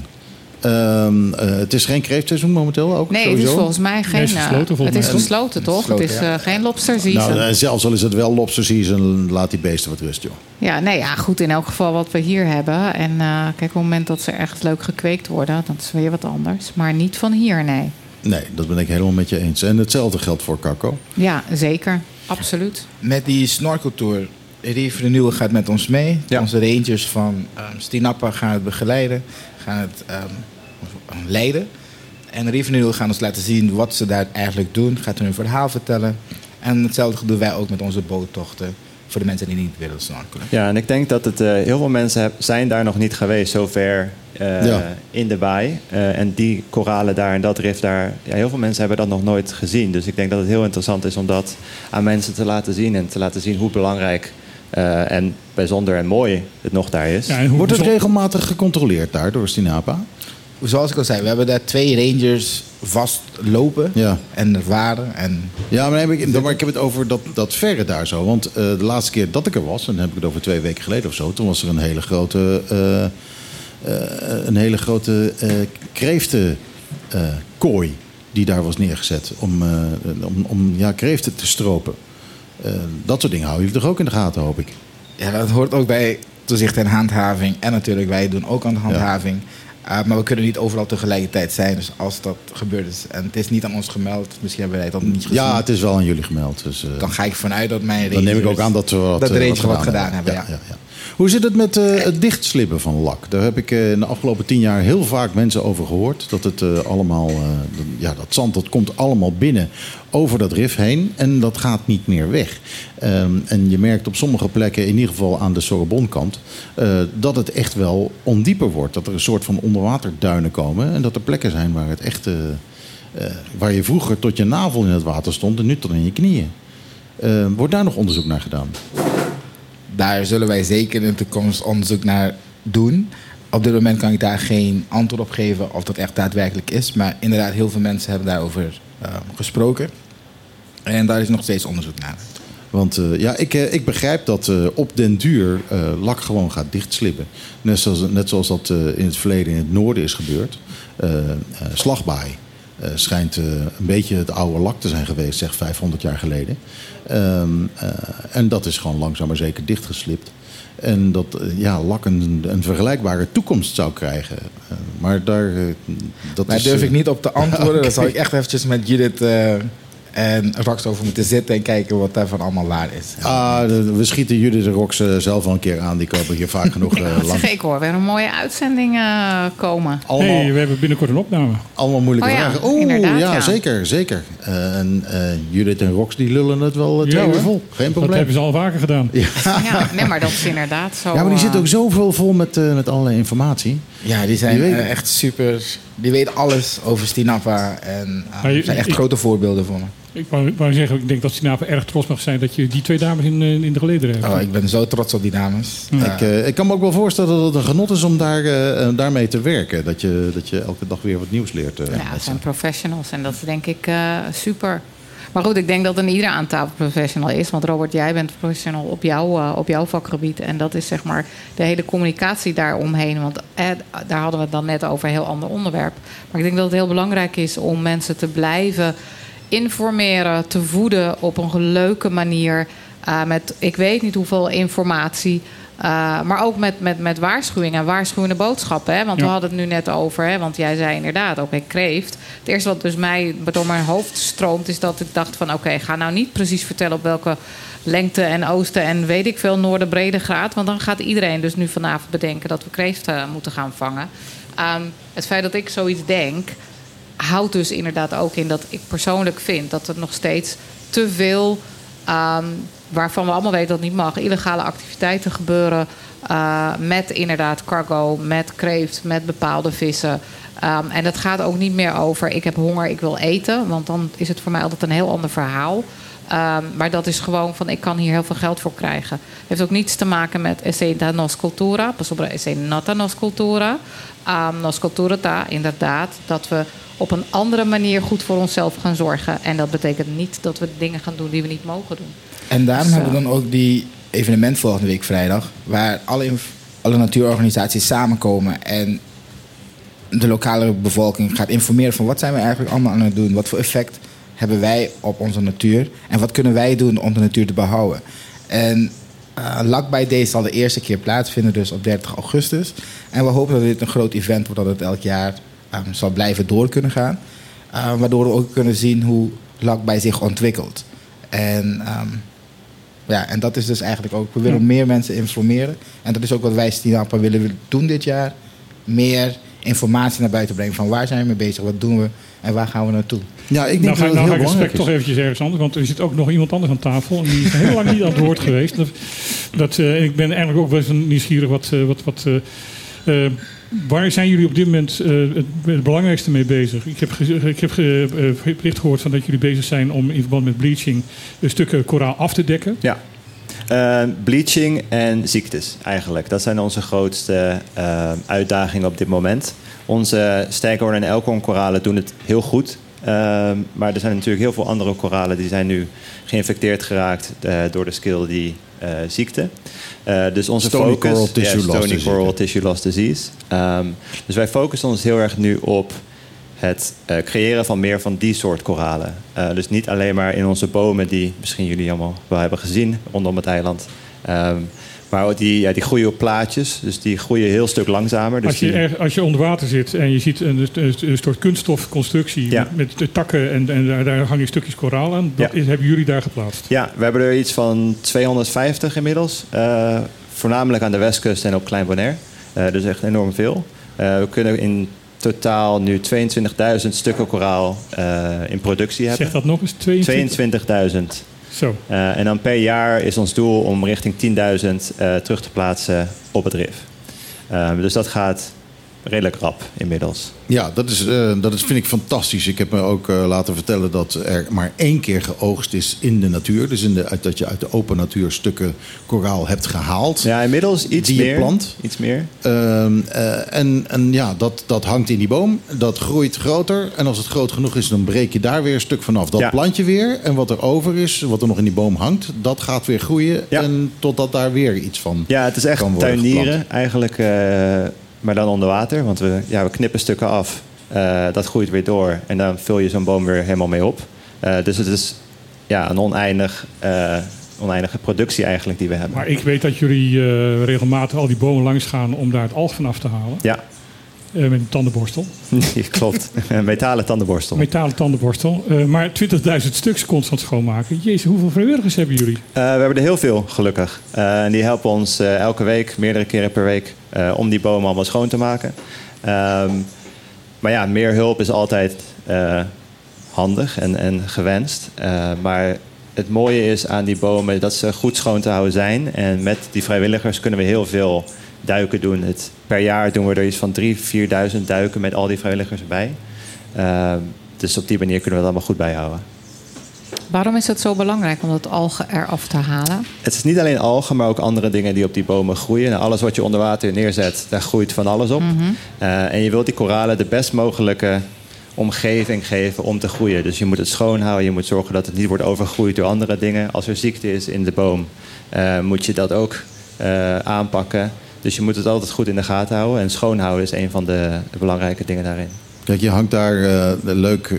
Het is geen kreeftseizoen momenteel ook? Nee, sowieso? het is volgens mij geen... Het is gesloten, toch? Het is geen lobster season. Nou, zelfs al is het wel lobster season, laat die beesten wat rust, joh. Ja, nee, ja, goed, in elk geval wat we hier hebben. En kijk, op het moment dat ze ergens leuk gekweekt worden, dat is weer wat anders. Maar niet van hier, nee. Nee, dat ben ik helemaal met je eens. En hetzelfde geldt voor Carco. Ja, zeker. Absoluut. Met die snorkeltour, Rief Renewal gaat met ons mee. Ja. Onze rangers van Stinappa gaan het begeleiden, gaan het leiden. En Rief Renewal gaan ons laten zien wat ze daar eigenlijk doen. Gaat hun verhaal vertellen. En hetzelfde doen wij ook met onze boottochten. Voor de mensen die niet willen snorkelen. Ja, en ik denk dat het heel veel mensen zijn daar nog niet geweest, zover in de baai. En die koralen daar en dat rif daar, heel veel mensen hebben dat nog nooit gezien. Dus ik denk dat het heel interessant is om dat aan mensen te laten zien. En te laten zien hoe belangrijk en bijzonder en mooi het nog daar is. Ja, wordt het regelmatig gecontroleerd daar door Stinappa? Zoals ik al zei, we hebben daar 2 rangers vastlopen en varen. Ja, maar ik heb het over dat verre daar zo. Want de laatste keer dat ik er was, en dan heb ik het over 2 weken geleden of zo, toen was er een hele grote kreeftenkooi die daar was neergezet om kreeften te stropen. Dat soort dingen houden jullie toch ook in de gaten, hoop ik? Ja, dat hoort ook bij toezicht en handhaving. En natuurlijk, wij doen ook aan de handhaving. Maar we kunnen niet overal tegelijkertijd zijn. Dus als dat gebeurd is en het is niet aan ons gemeld, misschien hebben wij dat niet gezien. Ja, het is wel aan jullie gemeld. Dus, dan ga ik vanuit dat mijn dan neem ik ook aan dat we wat gedaan hebben. Ja. Hoe zit het met het dichtslippen van lak? Daar heb ik in de afgelopen 10 jaar heel vaak mensen over gehoord. Dat het allemaal, dat zand dat komt allemaal binnen over dat rif heen. En dat gaat niet meer weg. En je merkt op sommige plekken, in ieder geval aan de Sorobonkant, dat het echt wel ondieper wordt. Dat er een soort van onderwaterduinen komen. En dat er plekken zijn waar het echt, waar je vroeger tot je navel in het water stond en nu tot in je knieën. Wordt daar nog onderzoek naar gedaan? Daar zullen wij zeker in de toekomst onderzoek naar doen. Op dit moment kan ik daar geen antwoord op geven of dat echt daadwerkelijk is. Maar inderdaad, heel veel mensen hebben daarover gesproken. En daar is nog steeds onderzoek naar. Want ik begrijp dat op den duur lak gewoon gaat dichtslippen. Net zoals dat in het verleden in het noorden is gebeurd. Slagbaai schijnt een beetje het oude lak te zijn geweest, zeg 500 jaar geleden. En dat is gewoon langzaam maar zeker dichtgeslipt. En dat lak een vergelijkbare toekomst zou krijgen. Maar daar durf ik niet op te antwoorden. Okay. Dat zal ik echt eventjes met Judith en rocks over moeten zitten en kijken wat daarvan allemaal waar is. We schieten jullie de rocks zelf al een keer aan. Die komen hier vaak genoeg lang. Ik hoor weer een mooie uitzending komen. Hey, we hebben binnenkort een opname. Allemaal moeilijke vragen. Inderdaad, ja, zeker. En Judith en Rox die lullen het wel 2 uur vol. Geen probleem. Dat hebben ze al vaker gedaan. Ja, nee, maar dat is inderdaad zo. Ja, maar die zitten ook zoveel vol met allerlei informatie. Ja, die zijn echt super. Die weten alles over Stinapa. En zijn echt grote voorbeelden voor me. Ik wou zeggen, ik denk dat Stinapa erg trots mag zijn dat je die 2 dames in de gelederen hebt. Ik ben zo trots op die dames. Ik kan me ook wel voorstellen dat het een genot is om daarmee te werken. Dat je elke dag weer wat nieuws leert. Het zijn professionals en dat is denk ik super. Maar goed, ik denk dat er ieder aan tafel professional is. Want Robert, jij bent professional op jouw vakgebied. En dat is zeg maar de hele communicatie daaromheen. Want daar hadden we het dan net over, een heel ander onderwerp. Maar ik denk dat het heel belangrijk is om mensen te blijven informeren, te voeden op een leuke manier. Met ik weet niet hoeveel informatie. Maar ook met waarschuwingen en waarschuwende boodschappen. Hè? Want we hadden het nu net over. Hè? Want jij zei inderdaad, kreeft. Het eerste wat dus mij door mijn hoofd stroomt is dat ik dacht van ga nou niet precies vertellen op welke lengte en oosten en weet ik veel noorden breedtegraad. Want dan gaat iedereen dus nu vanavond bedenken dat we kreeft moeten gaan vangen. Het feit dat ik zoiets denk houdt dus inderdaad ook in dat ik persoonlijk vind dat er nog steeds te veel waarvan we allemaal weten dat het niet mag, illegale activiteiten gebeuren met inderdaad cargo, met kreeft, met bepaalde vissen. En dat gaat ook niet meer over ik heb honger, ik wil eten. Want dan is het voor mij altijd een heel ander verhaal. Maar dat is gewoon van ik kan hier heel veel geld voor krijgen. Het heeft ook niets te maken met esse da nos cultura. Pas op, esse nata nos cultura. Nos cultura, inderdaad, dat we op een andere manier goed voor onszelf gaan zorgen. En dat betekent niet dat we dingen gaan doen die we niet mogen doen. En daarom hebben we dan ook die evenement volgende week vrijdag, waar alle natuurorganisaties samenkomen en de lokale bevolking gaat informeren van wat zijn we eigenlijk allemaal aan het doen, wat voor effect hebben wij op onze natuur en wat kunnen wij doen om de natuur te behouden. En Luck by Day zal de eerste keer plaatsvinden, dus op 30 augustus. En we hopen dat dit een groot event wordt, dat het elk jaar zal blijven door kunnen gaan. Waardoor we ook kunnen zien hoe Luck by zich ontwikkelt. En dat is dus eigenlijk ook, we willen meer mensen informeren. En dat is ook wat wij Stinapa willen doen dit jaar. Meer informatie naar buiten brengen van waar zijn we mee bezig, wat doen we en waar gaan we naartoe. Ja, ik denk dat het heel belangrijk is. Nou ga ik toch eventjes ergens anders, want er zit ook nog iemand anders aan tafel. En die is heel lang niet aan het woord geweest. Ik ben eigenlijk ook wel eens nieuwsgierig waar zijn jullie op dit moment het belangrijkste mee bezig? Ik heb bericht gehoord van dat jullie bezig zijn om in verband met bleaching stukken koraal af te dekken. Ja. Bleaching en ziektes eigenlijk. Dat zijn onze grootste uitdagingen op dit moment. Onze Staghorn en Elkhorn koralen doen het heel goed. Maar er zijn natuurlijk heel veel andere koralen die zijn nu geïnfecteerd geraakt door de Schildii ziekte. Dus onze Stony Coral Tissue Loss Disease. Dus wij focussen ons heel erg nu op het creëren van meer van die soort koralen. Dus niet alleen maar in onze bomen die misschien jullie allemaal wel hebben gezien rondom het eiland. Maar ook die groeien op plaatjes. Dus die groeien een heel stuk langzamer. Dus als je onder water zit en je ziet een soort kunststofconstructie met de takken en daar hangen stukjes koraal aan. Hebben jullie daar geplaatst? Ja, we hebben er iets van 250 inmiddels. Voornamelijk aan de westkust en op Klein Bonaire. Dus echt enorm veel. We kunnen in totaal nu 22.000 stukken koraal in productie hebben. Zeg dat nog eens, 22.000. Zo. En dan per jaar is ons doel om richting 10.000 terug te plaatsen op het RIF. Dus dat gaat redelijk rap inmiddels. Ja, dat vind ik fantastisch. Ik heb me ook laten vertellen dat er maar 1 keer geoogst is in de natuur. Dus dat je uit de open natuur stukken koraal hebt gehaald. Ja, inmiddels iets die meer. Je plant. Iets meer. Dat hangt in die boom. Dat groeit groter. En als het groot genoeg is, dan breek je daar weer een stuk vanaf. Dat plant je weer. En wat er over is, wat er nog in die boom hangt, dat gaat weer groeien. Ja. En totdat daar weer iets van. Ja, het is echt tuinieren eigenlijk. Maar dan onder water, want we knippen stukken af. Dat groeit weer door en dan vul je zo'n boom weer helemaal mee op. Dus het is een oneindige productie eigenlijk die we hebben. Maar ik weet dat jullie regelmatig al die bomen langs gaan om daar het alg van af te halen. Ja. Met een tandenborstel. Klopt, een metalen tandenborstel. Metalen tandenborstel. Maar 20.000 stuks constant schoonmaken. Jezus, hoeveel vrijwilligers hebben jullie? We hebben er heel veel, gelukkig. En die helpen ons elke week, meerdere keren per week, om die bomen allemaal schoon te maken. Maar ja, meer hulp is altijd handig en gewenst. Maar het mooie is aan die bomen dat ze goed schoon te houden zijn. En met die vrijwilligers kunnen we heel veel duiken doen. Per jaar doen we er iets van 3.000-4.000 duiken met al die vrijwilligers erbij. Dus op die manier kunnen we het allemaal goed bijhouden. Waarom is het zo belangrijk om dat algen eraf te halen? Het is niet alleen algen, maar ook andere dingen die op die bomen groeien. Nou, alles wat je onder water neerzet, daar groeit van alles op. Mm-hmm. En je wilt die koralen de best mogelijke omgeving geven om te groeien. Dus je moet het schoonhouden, je moet zorgen dat het niet wordt overgroeid door andere dingen. Als er ziekte is in de boom, moet je dat ook aanpakken. Dus je moet het altijd goed in de gaten houden. En schoonhouden is een van de belangrijke dingen daarin. Kijk, je hangt daar leuk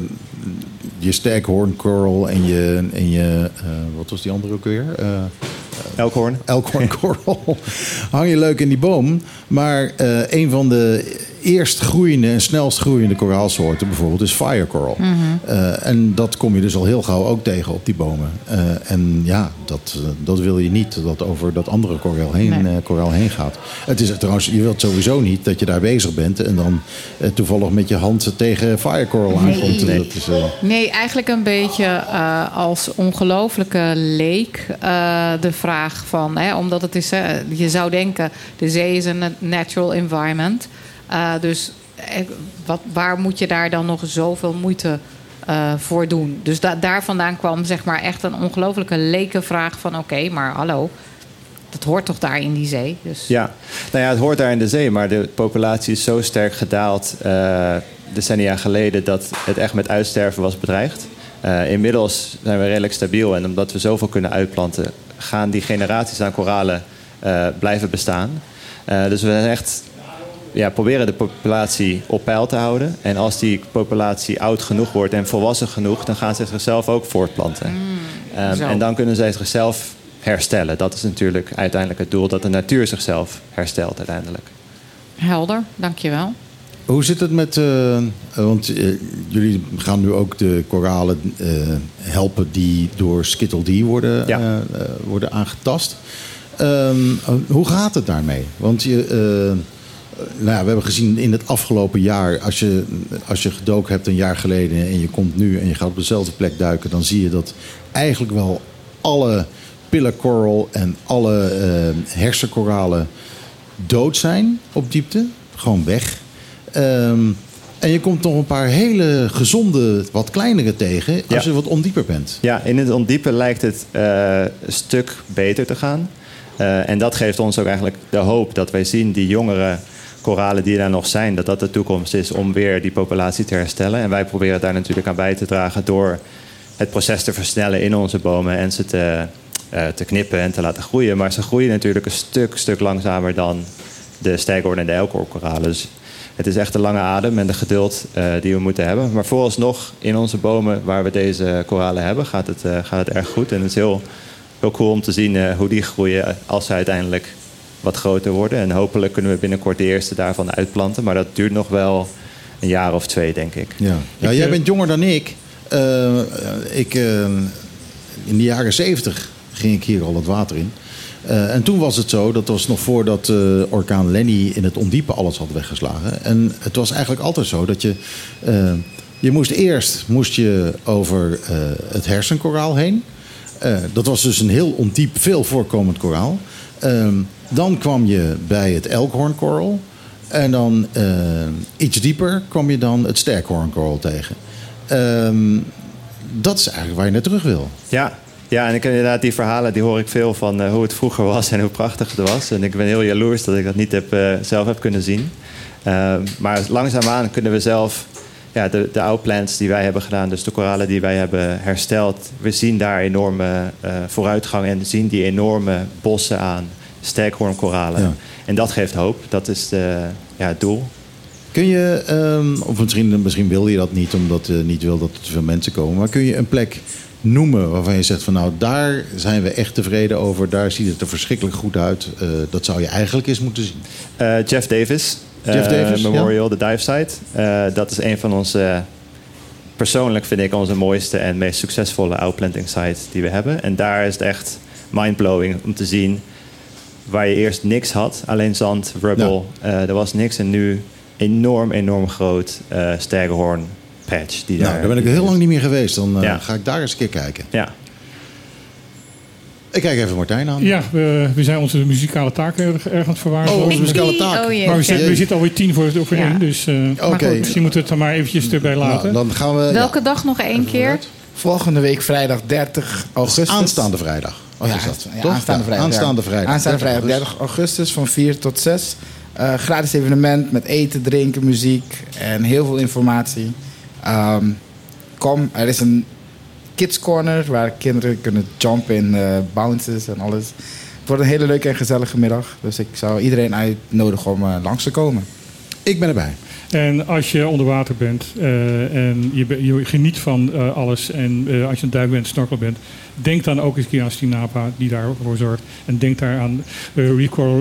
je staghorn coral en je wat was die andere ook weer? Elkhorn coral. Hang je leuk in die boom. Maar een van de eerst groeiende en snelst groeiende koraalsoorten bijvoorbeeld is fire coral. Mm-hmm. En dat kom je dus al heel gauw ook tegen op die bomen. En ja, dat wil je niet, dat over dat andere koraal heen gaat. Het is trouwens, je wilt sowieso niet dat je daar bezig bent en dan toevallig met je hand tegen fire coral aankomt. Nee. Dat is, Nee, eigenlijk een beetje als ongelofelijke leek de vraag van, omdat het is, je zou denken, de zee is een natural environment. Dus waar moet je daar dan nog zoveel moeite voor doen? Dus daar vandaan kwam zeg maar echt een ongelofelijke lekenvraag van oké, maar hallo, dat hoort toch daar in die zee? Dus... Ja, nou ja, het hoort daar in de zee, maar de populatie is zo sterk gedaald decennia geleden dat het echt met uitsterven was bedreigd. Inmiddels zijn we redelijk stabiel en omdat we zoveel kunnen uitplanten, gaan die generaties aan koralen blijven bestaan. Dus we zijn echt proberen de populatie op peil te houden. En als die populatie oud genoeg wordt en volwassen genoeg, dan gaan ze zichzelf ook voortplanten. En dan kunnen zij zichzelf herstellen. Dat is natuurlijk uiteindelijk het doel, dat de natuur zichzelf herstelt uiteindelijk. Helder, dankjewel. Hoe zit het met... want jullie gaan nu ook de koralen helpen die door Skittle D worden aangetast. Hoe gaat het daarmee? Want we hebben gezien in het afgelopen jaar, als je gedoken hebt een jaar geleden en je komt nu en je gaat op dezelfde plek duiken, dan zie je dat eigenlijk wel alle pillar coral en alle hersenkoralen dood zijn op diepte. Gewoon weg. En je komt nog een paar hele gezonde, wat kleinere tegen als je wat ondieper bent. Ja, in het ondiepe lijkt het een stuk beter te gaan. En dat geeft ons ook eigenlijk de hoop dat wij zien die jongere koralen die er nog zijn, dat de toekomst is om weer die populatie te herstellen. En wij proberen daar natuurlijk aan bij te dragen door het proces te versnellen in onze bomen en ze te knippen en te laten groeien. Maar ze groeien natuurlijk een stuk langzamer dan de staghorn en de elkhorn koralen. Dus het is echt de lange adem en de geduld die we moeten hebben. Maar vooralsnog in onze bomen waar we deze koralen hebben, gaat het erg goed. En het is heel cool om te zien hoe die groeien als ze uiteindelijk wat groter worden. En hopelijk kunnen we binnenkort de eerste daarvan uitplanten. Maar dat duurt nog wel een jaar of 2, denk ik. Ja, jij bent jonger dan ik. In de jaren 70 ging ik hier al het water in. En toen was het zo, dat was nog voordat orkaan Lenny in het ondiepe alles had weggeslagen. En het was eigenlijk altijd zo dat je moest over het hersenkoraal heen. Dat was dus een heel ondiep, veel voorkomend koraal. Dan kwam je bij het elkhorn coral. En dan iets dieper kwam je dan het staghorn coral tegen. Dat is eigenlijk waar je naar terug wil. Ja, en ik inderdaad die verhalen die hoor ik veel van hoe het vroeger was en hoe prachtig het was. En ik ben heel jaloers dat ik dat niet zelf heb kunnen zien. Maar langzaamaan kunnen we zelf de outplants die wij hebben gedaan, dus de koralen die wij hebben hersteld, we zien daar enorme vooruitgang en zien die enorme bossen aan staghornkoralen. Ja. En dat geeft hoop. Dat is het doel. Kun je, of misschien wil je dat niet, omdat je niet wil dat er te veel mensen komen, maar kun je een plek noemen waarvan je zegt van nou, daar zijn we echt tevreden over, daar ziet het er verschrikkelijk goed uit. Dat zou je eigenlijk eens moeten zien. Jeff Davis Jeff Davis Memorial, de dive site. Dat is een van onze, persoonlijk vind ik, onze mooiste en meest succesvolle outplanting sites die we hebben. En daar is het echt mindblowing om te zien waar je eerst niks had, alleen zand, rubble. Er was niks en nu enorm groot Staghorn patch. Daar ben ik heel lang niet meer geweest. Dan ga ik daar eens een keer kijken. Ja. Ik kijk even Martijn aan. Ja, we zijn onze muzikale taken erg aan het verwaarlozen. Onze muzikale taak. Maar we zitten alweer 10 voor 1. Dus misschien moeten we het er maar eventjes erbij laten. Dan gaan we, welke dag nog 1 keer? Volgende week vrijdag 30 augustus. Aanstaande vrijdag. Aanstaande vrijdag. Aanstaande vrijdag 30 augustus van 4 tot 6. Gratis evenement met eten, drinken, muziek en heel veel informatie. Kom, er is een kids corner waar kinderen kunnen jumpen in bounces en alles. Het wordt een hele leuke en gezellige middag. Dus ik zou iedereen uitnodigen om langs te komen. Ik ben erbij. En als je onder water bent en je geniet van alles en als je een duik bent, snorkel bent, denk dan ook eens een keer aan Stinapa die daarvoor zorgt. En denk daar aan Rico.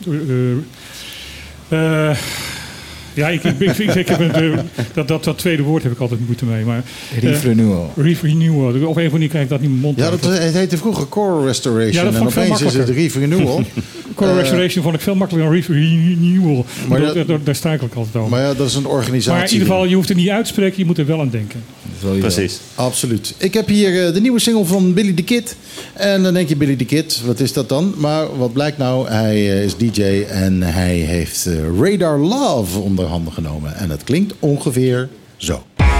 Ja, ik heb dat tweede woord heb ik altijd moeite mee. Maar, Reef Renewal. Reef Renewal. Op een van die krijg ik dat niet in mijn mond. Ja, het heette vroeger Core Restoration. Ja, en opeens is het Reef Renewal. Core Restoration vond ik veel makkelijker dan Reef Renewal. Maar daar struikel ik altijd over. Maar ja, dat is een organisatie. Maar in ieder geval, je hoeft het niet uit te spreken. Je moet er wel aan denken. Precies. Absoluut. Ik heb hier de nieuwe single van Billy the Kid. En dan denk je, Billy the Kid, wat is dat dan? Maar wat blijkt nou? Hij is DJ en hij heeft Radar Love onder handen genomen. En het klinkt ongeveer zo.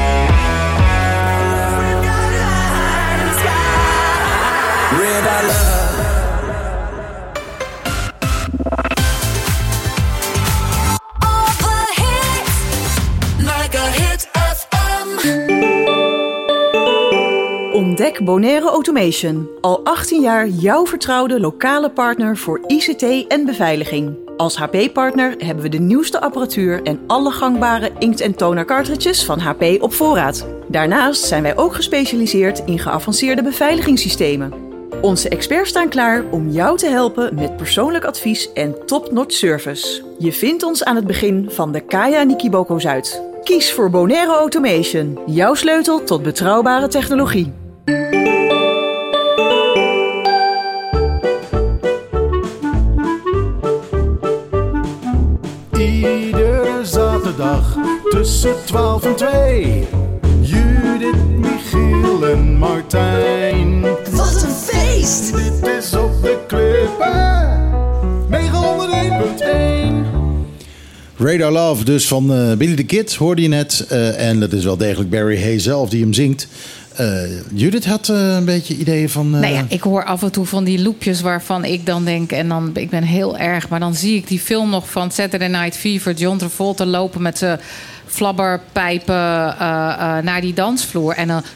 Ontdek Bonaire Automation. Al 18 jaar jouw vertrouwde lokale partner voor ICT en beveiliging. Als HP-partner hebben we de nieuwste apparatuur en alle gangbare inkt- en toner cartridges van HP op voorraad. Daarnaast zijn wij ook gespecialiseerd in geavanceerde beveiligingssystemen. Onze experts staan klaar om jou te helpen met persoonlijk advies en top-notch service. Je vindt ons aan het begin van de Kaya Nikiboko Zuid. Kies voor Bonaire Automation, jouw sleutel tot betrouwbare technologie. Iedere zaterdag tussen 12 en 2. Judith, Michiel en Martijn. Wat een feest! Dit is op de Klippen 901.1. Radar Love dus van Billy the Kid, hoorde je net. En dat is wel degelijk Barry Hay zelf die hem zingt. Judith had een beetje ideeën van... Nou ja, ik hoor af en toe van die loopjes waarvan ik dan denk... en dan, ik ben heel erg, maar dan zie ik die film nog van Saturday Night Fever... John Travolta lopen met zijn flabberpijpen naar die dansvloer. En dan...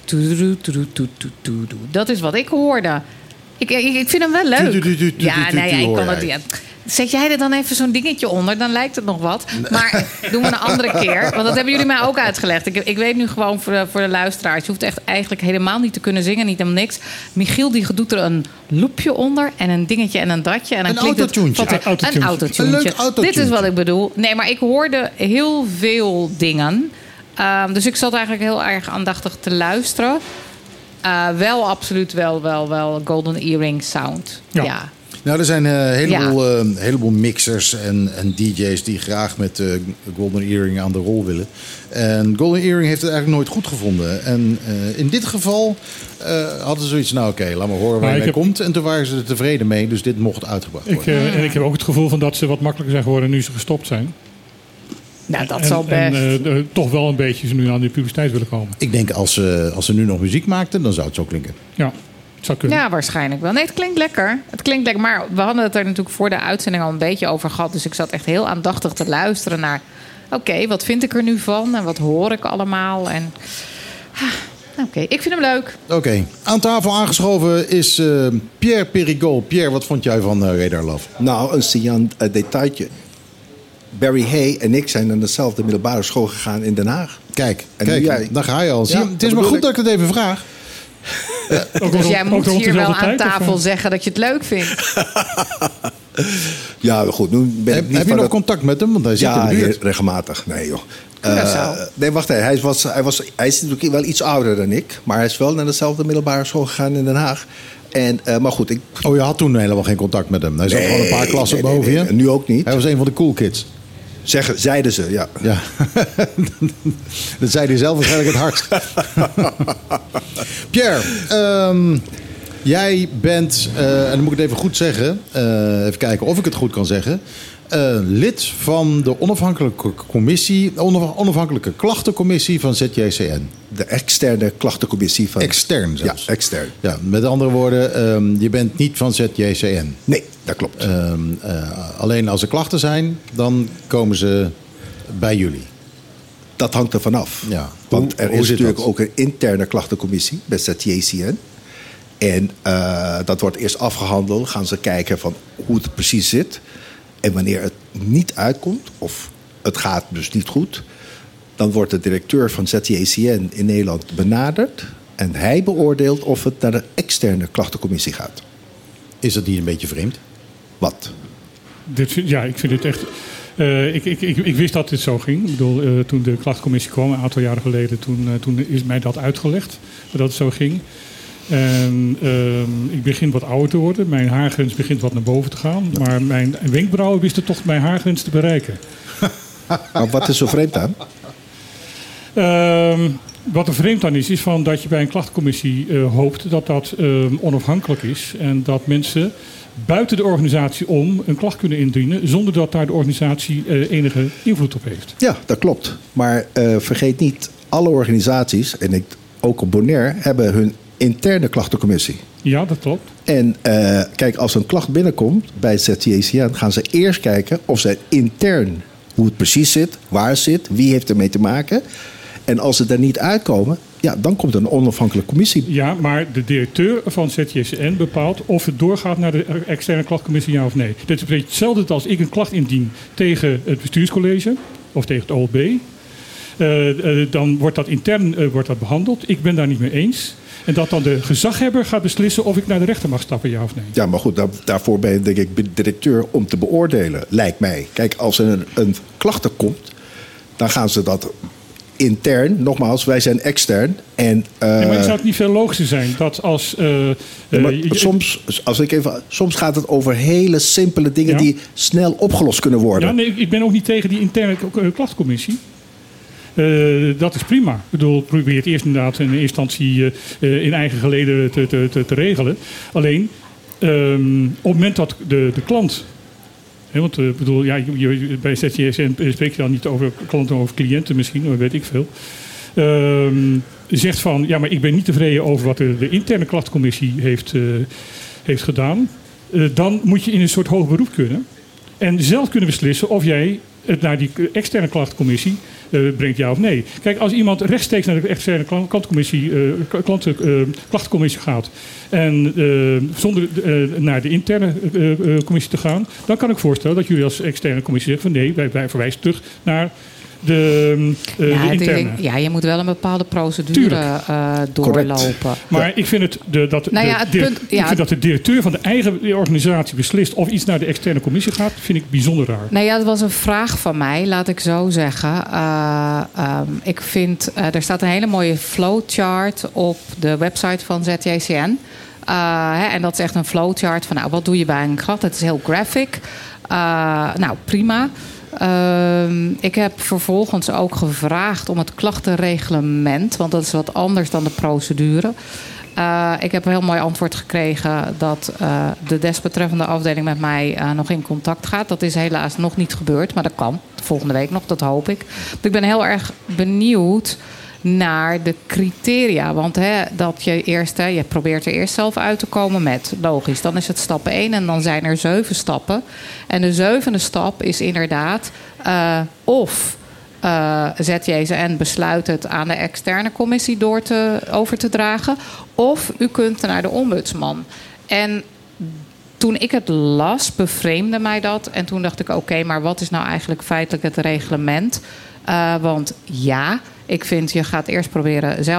Dat is wat ik hoorde. Ik vind hem wel leuk. Ja, nou ja, ik kan het... Ja. Zet jij er dan even zo'n dingetje onder, dan lijkt het nog wat. Maar doen we een andere keer. Want dat hebben jullie mij ook uitgelegd. Ik weet nu gewoon voor de luisteraars. Je hoeft echt eigenlijk helemaal niet te kunnen zingen. Niet helemaal niks. Michiel die doet er een loopje onder. En een dingetje en een datje. En dan een autotuntje. Een autotuntje. Dit is wat ik bedoel. Nee, maar ik hoorde heel veel dingen. Dus ik zat eigenlijk heel erg aandachtig te luisteren. Wel absoluut wel Golden Earring sound. Ja. Nou, er zijn een heleboel mixers en DJ's die graag met Golden Earring aan de rol willen. En Golden Earring heeft het eigenlijk nooit goed gevonden. En in dit geval hadden ze zoiets, nou oké, laat maar horen waar hij komt. En toen waren ze er tevreden mee, dus dit mocht uitgebracht worden. En ik heb ook het gevoel van dat ze wat makkelijker zijn geworden nu ze gestopt zijn. Nou, dat zal best. En toch wel een beetje ze nu aan de publiciteit willen komen. Ik denk als ze nu nog muziek maakten, dan zou het zo klinken. Ja. Ja, waarschijnlijk wel. Nee, het klinkt lekker. Maar we hadden het er natuurlijk voor de uitzending al een beetje over gehad. Dus ik zat echt heel aandachtig te luisteren naar... Oké, wat vind ik er nu van? En wat hoor ik allemaal? En oké, ik vind hem leuk. Oké. Aan tafel aangeschoven is Pierre Perigot. Pierre, wat vond jij van Radar Love? Nou, een saillant detailtje. Barry Hay en ik zijn naar dezelfde middelbare school gegaan in Den Haag. Kijk, daar ga je al. Ja, het is maar goed dat ik het even vraag. Dus jij moet hier wel aan tafel zeggen dat je het leuk vindt. Ja, goed. Nu ben ik niet heb je nog contact met hem? Want hij zit in de buurt. Regelmatig. Nee, joh. Nee, wacht even. Hij is natuurlijk wel iets ouder dan ik. Maar hij is wel naar dezelfde middelbare school gegaan in Den Haag. Maar goed, je had toen helemaal geen contact met hem? Hij zat gewoon een paar klassen boven je? Nee, nu ook niet. Hij was een van de cool kids. Zeiden ze, ja. Dat zei hij zelf waarschijnlijk het hardst. Pierre, jij bent, en dan moet ik het even goed zeggen. Even kijken of ik het goed kan zeggen. Lid van de onafhankelijke klachtencommissie van ZJCN. De externe klachtencommissie van... Extern zelfs. Ja, extern. Ja, met andere woorden, je bent niet van ZJCN. Nee, dat klopt. Alleen als er klachten zijn, dan komen ze bij jullie. Dat hangt er vanaf. Ja. Want er is natuurlijk ook een interne klachtencommissie bij ZJCN. En dat wordt eerst afgehandeld. Gaan ze kijken van hoe het precies zit. En wanneer het niet uitkomt, of het gaat dus niet goed, dan wordt de directeur van ZJCN in Nederland benaderd. En hij beoordeelt of het naar de externe klachtencommissie gaat. Is dat niet een beetje vreemd? Wat? Ik vind het echt... Ik wist dat dit zo ging. Ik bedoel, toen de klachtencommissie kwam, een aantal jaren geleden, toen is mij dat uitgelegd, dat het zo ging. En ik begin wat ouder te worden. Mijn haargrens begint wat naar boven te gaan. Maar mijn wenkbrauwen wisten toch mijn haargrens te bereiken. Maar wat is zo vreemd aan? Wat er vreemd aan is van dat je bij een klachtencommissie hoopt dat dat onafhankelijk is. En dat mensen buiten de organisatie om een klacht kunnen indienen, zonder dat daar de organisatie enige invloed op heeft. Ja, dat klopt. Maar vergeet niet, alle organisaties, en ook op Bonaire, hebben hun interne klachtencommissie. Ja, dat klopt. En kijk, als een klacht binnenkomt bij ZJCN, gaan ze eerst kijken of ze intern, hoe het precies zit, waar het zit, wie heeft ermee te maken. En als ze er niet uitkomen, ja, dan komt een onafhankelijke commissie. Ja, maar de directeur van ZJCN bepaalt of het doorgaat naar de externe klachtcommissie, ja of nee. Dat is hetzelfde als ik een klacht indien tegen het bestuurscollege of tegen het OLB. Dan wordt dat intern behandeld. Ik ben daar niet mee eens. En dat dan de gezaghebber gaat beslissen of ik naar de rechter mag stappen, ja of nee. Ja, maar goed, daarvoor ben je denk ik directeur om te beoordelen, lijkt mij. Kijk, als er een klacht komt, dan gaan ze dat intern, nogmaals, wij zijn extern. En, maar zou het niet veel logischer zijn dat als... soms gaat het over hele simpele dingen die snel opgelost kunnen worden. Ja, nee, ik ben ook niet tegen die interne klachtcommissie. Dat is prima. Ik bedoel, probeer het eerst inderdaad in eerste instantie in eigen geleden te regelen. Alleen, op het moment dat de klant... want bedoel, bij ZJCN spreek je dan niet over klanten, over cliënten misschien, maar weet ik veel. Zegt van, ja, maar ik ben niet tevreden over wat de interne klachtcommissie heeft gedaan. Dan moet je in een soort hoog beroep kunnen. En zelf kunnen beslissen of jij het naar die externe klachtcommissie brengt, ja of nee. Kijk, als iemand rechtstreeks naar de externe klachtencommissie gaat en zonder naar de interne commissie te gaan, dan kan ik voorstellen dat jullie als externe commissie zeggen van nee, wij verwijzen terug naar de interne. Ja, je moet wel een bepaalde procedure doorlopen. Maar ik vind dat de directeur van de eigen organisatie beslist of iets naar de externe commissie gaat, vind ik bijzonder raar. Nou ja, dat was een vraag van mij, laat ik zo zeggen. Ik vind, er staat een hele mooie flowchart op de website van ZJCN. En dat is echt een flowchart van, nou, wat doe je bij een klacht? Het is heel graphic. Nou, prima. Ik heb vervolgens ook gevraagd om het klachtenreglement, want dat is wat anders dan de procedure. Ik heb een heel mooi antwoord gekregen dat de desbetreffende afdeling met mij nog in contact gaat. Dat is helaas nog niet gebeurd, maar dat kan. Volgende week nog, dat hoop ik. Ik ben heel erg benieuwd naar de criteria. Want dat je probeert er eerst zelf uit te komen met, logisch, dan is het stap 1 en dan zijn er 7 stappen. En de 7e stap is inderdaad of ZJCN besluit het aan de externe commissie over te dragen, of u kunt naar de ombudsman. En toen ik het las, bevreemde mij dat. En toen dacht ik, oké, maar wat is nou eigenlijk feitelijk het reglement? Want ja, ik vind je gaat eerst proberen zelf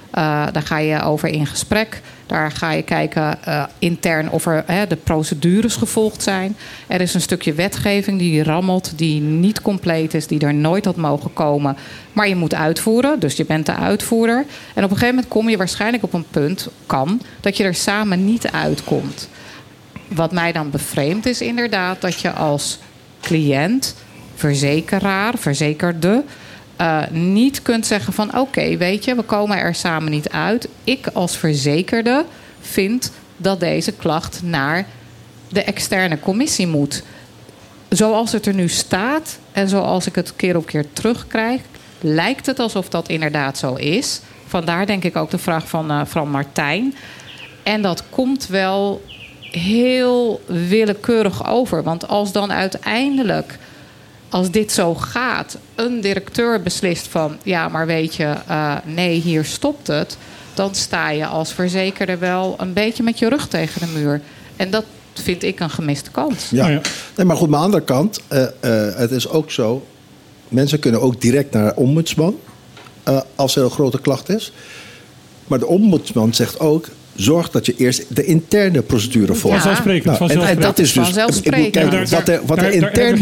Daar ga je over in gesprek. Daar ga je kijken intern of er de procedures gevolgd zijn. Er is een stukje wetgeving die rammelt, die niet compleet is, die er nooit had mogen komen. Maar je moet uitvoeren, dus je bent de uitvoerder. En op een gegeven moment kom je waarschijnlijk op een punt, dat je er samen niet uitkomt. Wat mij dan bevreemdt is inderdaad dat je als cliënt, verzekeraar, verzekerde, niet kunt zeggen van oké, weet je, we komen er samen niet uit. Ik als verzekerde vind dat deze klacht naar de externe commissie moet. Zoals het er nu staat en zoals ik het keer op keer terugkrijg, lijkt het alsof dat inderdaad zo is. Vandaar denk ik ook de vraag van Martijn. En dat komt wel heel willekeurig over. Want als dan uiteindelijk, als dit zo gaat, een directeur beslist van ja, maar weet je, nee, hier stopt het, dan sta je als verzekerde wel een beetje met je rug tegen de muur. En dat vind ik een gemiste kans. Ja. Nee, maar goed, maar aan de andere kant, het is ook zo, mensen kunnen ook direct naar de ombudsman als er een grote klacht is. Maar de ombudsman zegt ook, zorg dat je eerst de interne procedure volgt. Vanzelfsprekend. En dat is dus wat er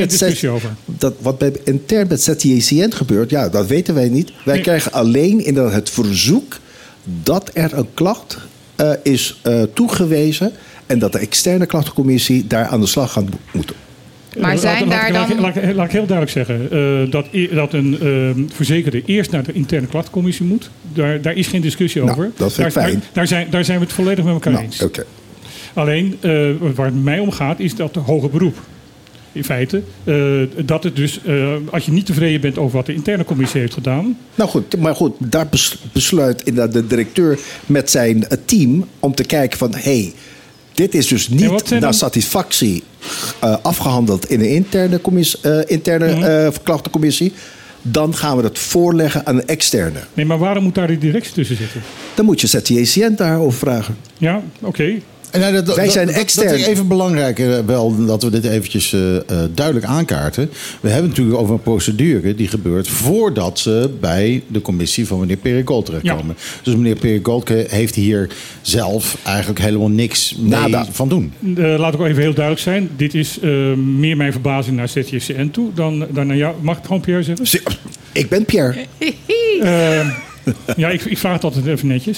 intern met ZTJCN gebeurt, ja, dat weten wij niet. Wij krijgen alleen inderdaad het verzoek dat er een klacht is toegewezen en dat de externe klachtencommissie daar aan de slag gaat moeten. Maar zijn daar dan... Laat ik heel duidelijk zeggen dat een verzekerde eerst naar de interne klachtencommissie moet. Daar is geen discussie over. Dat vind ik fijn. Daar zijn we het volledig met elkaar eens. Okay. Alleen, waar het mij om gaat, is dat hoger beroep. In feite, dat het dus, als je niet tevreden bent over wat de interne commissie heeft gedaan. Nou goed, maar goed, daar besluit inderdaad de directeur met zijn team om te kijken van hey, dit is dus niet naar satisfactie afgehandeld in de interne klachtencommissie. Dan gaan we dat voorleggen aan de externe. Nee, maar waarom moet daar die directie tussen zitten? Dan moet je ZTJCN daarover vragen. Ja, oké. Wij zijn extern. Dat is even belangrijk wel dat we dit eventjes duidelijk aankaarten. We hebben het natuurlijk over een procedure die gebeurt voordat ze bij de commissie van meneer Perigold terechtkomen. Ja. Dus meneer Perigold heeft hier zelf eigenlijk helemaal niks van doen. Laat ik ook even heel duidelijk zijn. Dit is meer mijn verbazing naar ZTJCN toe dan naar jou. Mag ik het gewoon Pierre zeggen? Ik ben Pierre. Ja, ik vraag het altijd even netjes.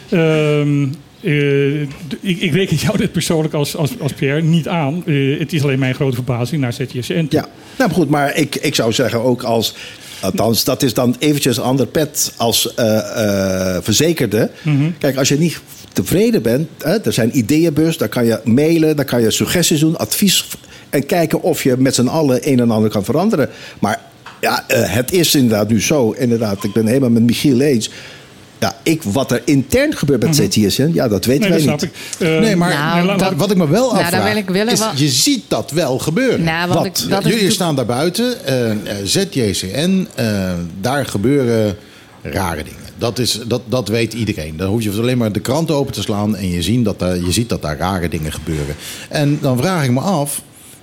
Ik reken jou dit persoonlijk als Pierre niet aan. Het is alleen mijn grote verbazing naar ZTJCN. Ja, nou goed, maar ik zou zeggen ook als... Althans, dat is dan eventjes een ander pet als verzekerde. Mm-hmm. Kijk, als je niet tevreden bent, er zijn ideeënbus, daar kan je mailen, daar kan je suggesties doen, advies en kijken of je met z'n allen een en ander kan veranderen. Maar ja, het is inderdaad nu zo. Inderdaad, ik ben helemaal met Michiel eens. Ja, wat er intern gebeurt met ZTJCN, ja, dat weten wij niet. Nee, maar wat ik me wel afvraag, is je ziet dat wel gebeuren. Jullie staan daar buiten, ZTJCN, daar gebeuren rare dingen. Dat weet iedereen. Dan hoef je alleen maar de krant open te slaan en je ziet dat daar rare dingen gebeuren. En dan vraag ik me af,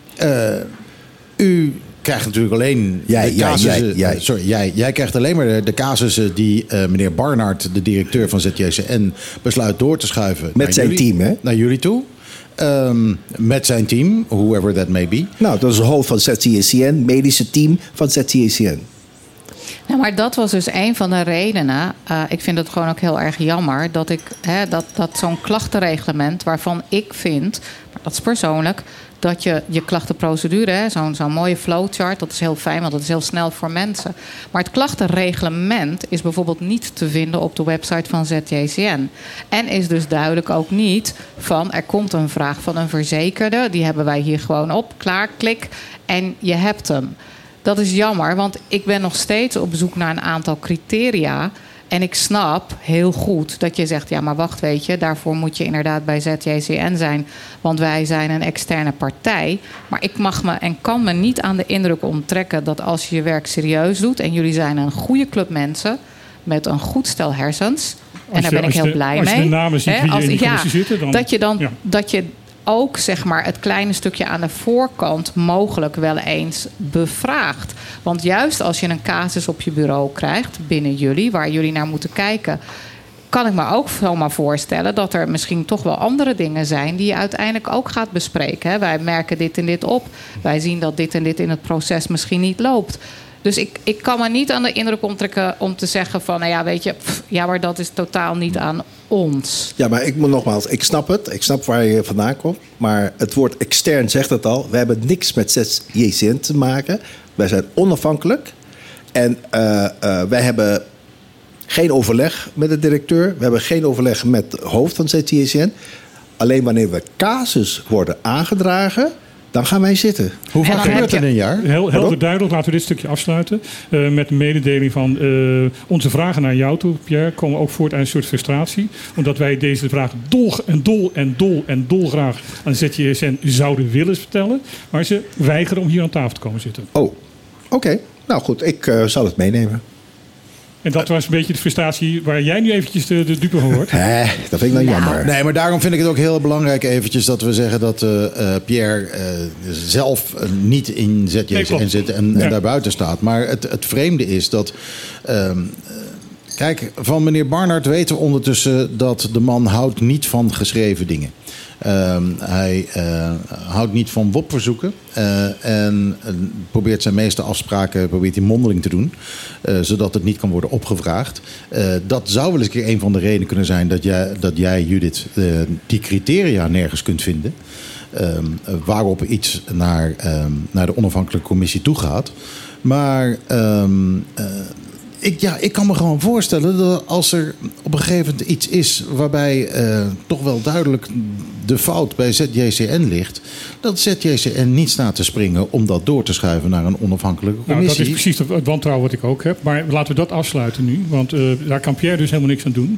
u krijgt natuurlijk alleen de casussen. Jij krijgt alleen maar de casussen die meneer Barnard, de directeur van ZTJCN, besluit door te schuiven. Met zijn team, hè? Naar jullie toe. Met zijn team, whoever that may be. Nou, dat is het hoofd van ZTJCN, medische team van ZTJCN. Nou, maar dat was dus een van de redenen. Ik vind het gewoon ook heel erg jammer dat zo'n klachtenreglement, waarvan ik vind, maar dat is persoonlijk, dat je klachtenprocedure, zo'n mooie flowchart, dat is heel fijn, want dat is heel snel voor mensen. Maar het klachtenreglement is bijvoorbeeld niet te vinden op de website van ZTJCN. En is dus duidelijk ook niet van, er komt een vraag van een verzekerde, die hebben wij hier gewoon op, klaar, klik, en je hebt hem. Dat is jammer, want ik ben nog steeds op zoek naar een aantal criteria. En ik snap heel goed dat je zegt, ja, maar wacht, weet je, daarvoor moet je inderdaad bij ZTJCN zijn, want wij zijn een externe partij. Maar ik mag me en kan me niet aan de indruk onttrekken dat als je je werk serieus doet, en jullie zijn een goede club mensen met een goed stel hersens, en daar ben ik heel blij mee. Als je de namen ziet wie in die commissie zitten, dan... Dat je ook zeg maar het kleine stukje aan de voorkant mogelijk wel eens bevraagt. Want juist als je een casus op je bureau krijgt binnen jullie, waar jullie naar moeten kijken, kan ik me ook zomaar voorstellen dat er misschien toch wel andere dingen zijn die je uiteindelijk ook gaat bespreken. Hè? Wij merken dit en dit op. Wij zien dat dit en dit in het proces misschien niet loopt. Dus ik kan me niet aan de indruk onttrekken om te zeggen van, nou ja, weet je, maar dat is totaal niet aan ons. Ja, maar ik moet nogmaals, ik snap het. Ik snap waar je vandaan komt. Maar het woord extern zegt het al. We hebben niks met ZJCN te maken. Wij zijn onafhankelijk. En wij hebben geen overleg met de directeur. We hebben geen overleg met het hoofd van ZJCN. Alleen wanneer we casus worden aangedragen, dan gaan wij zitten. Hoe vaak gebeurt het in een jaar? Heel duidelijk, laten we dit stukje afsluiten. Met de mededeling van onze vragen naar jou toe, Pierre, komen ook voort uit een soort frustratie. Omdat wij deze vraag dolgraag aan ZJCN zouden willen vertellen. Maar ze weigeren om hier aan tafel te komen zitten. Oh, oké. Nou goed, ik zal het meenemen. En dat was een beetje de frustratie waar jij nu eventjes de dupe van hoort. Dat vind ik nou jammer. Nee, maar daarom vind ik het ook heel belangrijk eventjes dat we zeggen dat Pierre zelf niet in ZJCN zit en daarbuiten staat. Maar het vreemde is dat... kijk, van meneer Barnard weten we ondertussen dat de man houdt niet van geschreven dingen. Hij houdt niet van WOP-verzoeken en probeert zijn meeste afspraken mondeling te doen, zodat het niet kan worden opgevraagd. Dat zou wel eens een keer een van de redenen kunnen zijn dat jij Judith, die criteria nergens kunt vinden. Waarop iets naar de onafhankelijke commissie toe gaat. Maar... Ik kan me gewoon voorstellen dat als er op een gegeven moment iets is waarbij toch wel duidelijk de fout bij ZJCN ligt, dat ZJCN niet staat te springen om dat door te schuiven naar een onafhankelijke commissie. Nou, dat is precies het wantrouwen wat ik ook heb. Maar laten we dat afsluiten nu, want daar kan Pierre dus helemaal niks aan doen.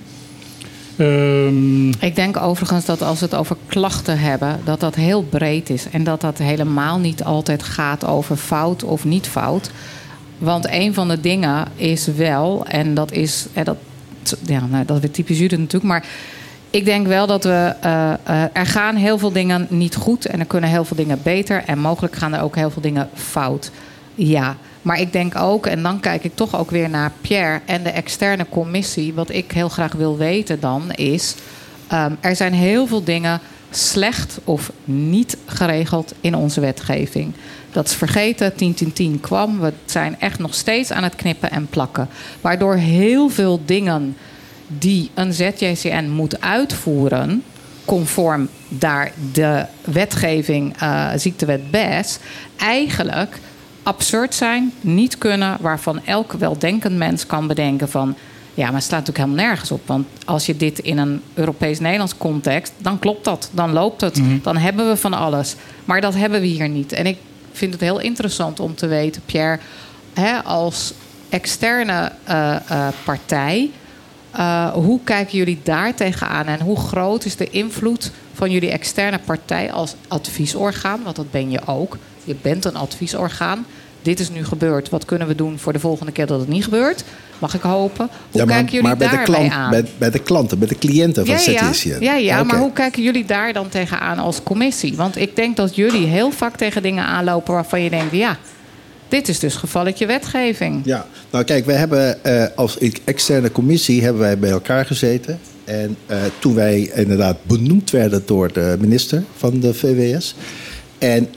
Ik denk overigens dat als we het over klachten hebben, dat heel breed is. En dat helemaal niet altijd gaat over fout of niet fout. Want een van de dingen is wel, en dat is... dat is typisch Judith natuurlijk, maar ik denk wel dat er gaan heel veel dingen niet goed en er kunnen heel veel dingen beter en mogelijk gaan er ook heel veel dingen fout. Ja, maar ik denk ook, en dan kijk ik toch ook weer naar Pierre en de externe commissie. Wat ik heel graag wil weten dan is, er zijn heel veel dingen slecht of niet geregeld in onze wetgeving. Dat is vergeten, 10-10-10 kwam. We zijn echt nog steeds aan het knippen en plakken. Waardoor heel veel dingen die een ZJCN moet uitvoeren, conform daar de wetgeving ziektewet BES, eigenlijk absurd zijn, niet kunnen, waarvan elk weldenkend mens kan bedenken van, ja, maar het staat natuurlijk helemaal nergens op. Want als je dit in een Europees-Nederlands context, dan klopt dat. Dan loopt het. Dan hebben we van alles. Maar dat hebben we hier niet. En ik vind het heel interessant om te weten, Pierre, als externe partij, hoe kijken jullie daar tegenaan? En hoe groot is de invloed van jullie externe partij als adviesorgaan? Want dat ben je ook. Je bent een adviesorgaan. Dit is nu gebeurd. Wat kunnen we doen voor de volgende keer dat het niet gebeurt? Mag ik hopen. Hoe kijken jullie daarbij aan? Bij de klanten, bij de cliënten van ZJCN. Ja, maar hoe kijken jullie daar dan tegenaan als commissie? Want ik denk dat jullie heel vaak tegen dingen aanlopen waarvan je denkt, ja, dit is dus gevalletje wetgeving. Ja, nou kijk, wij hebben als externe commissie hebben wij bij elkaar gezeten. En toen wij inderdaad benoemd werden door de minister van de VWS. En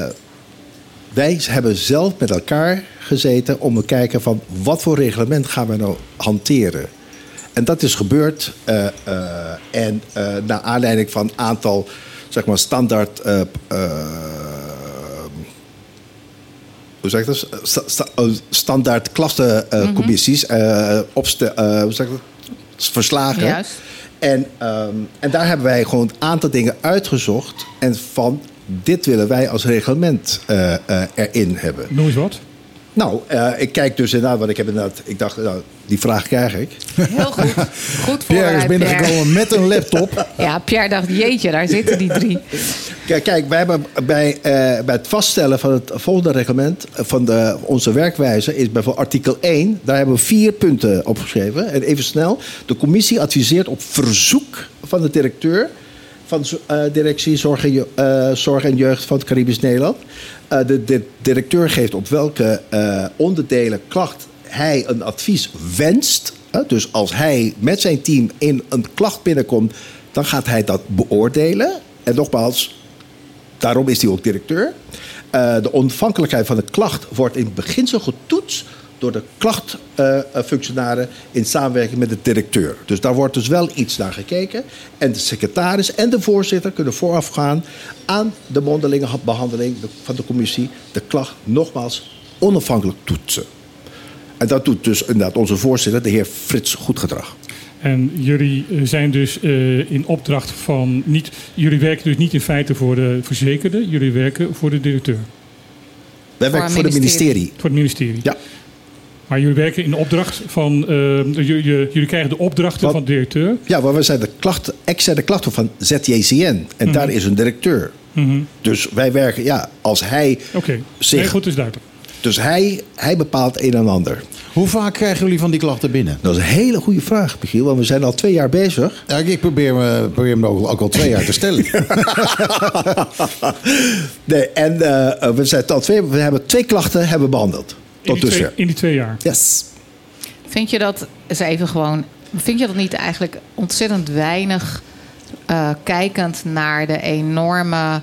wij hebben zelf met elkaar gezeten om te kijken van wat voor reglement gaan we nou hanteren. En dat is gebeurd. Naar aanleiding van een aantal, zeg maar, standaard hoe zeg ik dat? Standaard klassencommissies, verslagen. Juist. En daar hebben wij gewoon een aantal dingen uitgezocht. En van dit willen wij als reglement erin hebben. Noem eens wat. Nou, ik kijk dus inderdaad, want ik dacht, nou, die vraag krijg ik. Heel goed. Goed voor Pierre is binnengekomen met een laptop. Ja, Pierre dacht, jeetje, daar zitten die 3. Kijk, wij hebben bij het vaststellen van het volgende reglement van onze werkwijze is bijvoorbeeld artikel 1. Daar hebben we 4 punten opgeschreven. En even snel. De commissie adviseert op verzoek van de directeur van de directie Zorg en Jeugd van het Caribisch Nederland. De directeur geeft op welke onderdelen klacht hij een advies wenst Dus als hij met zijn team in een klacht binnenkomt, dan gaat hij dat beoordelen. En nogmaals, daarom is hij ook directeur. De onafhankelijkheid van de klacht wordt in beginsel getoetst door de klachtfunctionaris in samenwerking met de directeur. Dus daar wordt dus wel iets naar gekeken. En de secretaris en de voorzitter kunnen voorafgaan aan de mondelinge behandeling van de commissie de klacht nogmaals onafhankelijk toetsen. En dat doet dus inderdaad onze voorzitter, de heer Frits Goedgedrag. En jullie zijn dus in opdracht van niet. Jullie werken dus niet in feite voor de verzekerde, jullie werken voor de directeur. Wij werken voor het ministerie. Voor het ministerie. Ja. Maar jullie werken in opdracht van. Jullie krijgen de opdrachten van de directeur. Ja, maar we zijn de externe klachten van ZJCN. En daar is een directeur. Mm-hmm. Dus wij werken, als hij. Oké, nee, goed, is duidelijk. Dus hij bepaalt een en ander. Hoe vaak krijgen jullie van die klachten binnen? Dat is een hele goede vraag, Michiel. Want we zijn al 2 jaar bezig. Ja, ik probeer me ook al 2 jaar te stellen. Nee, en we hebben 2 klachten behandeld. Tot dusver. In die 2 jaar? Yes. Vind je dat, vind je dat niet eigenlijk ontzettend weinig kijkend naar de enorme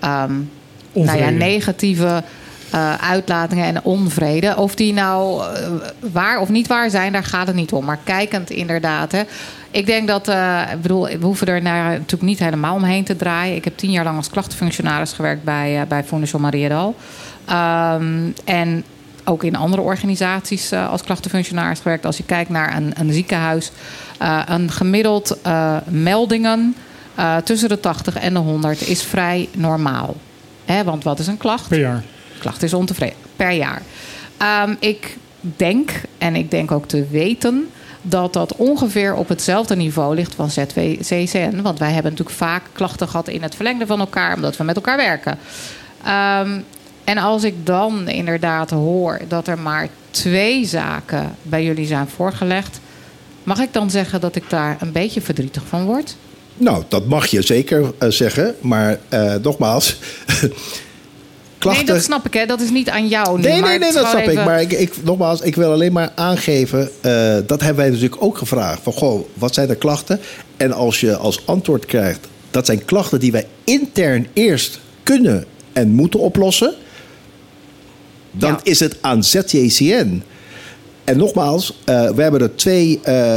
negatieve uitlatingen en onvrede? Of die nou waar of niet waar zijn, daar gaat het niet om. Maar kijkend inderdaad. Hè. Ik denk dat, we hoeven er natuurlijk niet helemaal omheen te draaien. Ik heb 10 jaar lang als klachtenfunctionaris gewerkt bij Fondation Mariedal. En ook in andere organisaties als klachtenfunctionaris gewerkt. Als je kijkt naar een ziekenhuis, een gemiddeld meldingen tussen de 80 en de 100 is vrij normaal. Want wat is een klacht? Per jaar. Klacht is ontevreden. Per jaar. Ik denk ook te weten dat ongeveer op hetzelfde niveau ligt van ZWCCN. Want wij hebben natuurlijk vaak klachten gehad in het verlengde van elkaar, omdat we met elkaar werken. En als ik dan inderdaad hoor dat er maar 2 zaken bij jullie zijn voorgelegd, mag ik dan zeggen dat ik daar een beetje verdrietig van word? Nou, dat mag je zeker zeggen. Maar nogmaals, klachten. Nee, dat snap ik, hè. Dat is niet aan jou. Nee, dat snap ik. Maar nogmaals, ik wil alleen maar aangeven, dat hebben wij natuurlijk ook gevraagd. Van, wat zijn de klachten? En als je als antwoord krijgt, dat zijn klachten die wij intern eerst kunnen en moeten oplossen, dan is het aan ZJCN. En nogmaals, we hebben er 2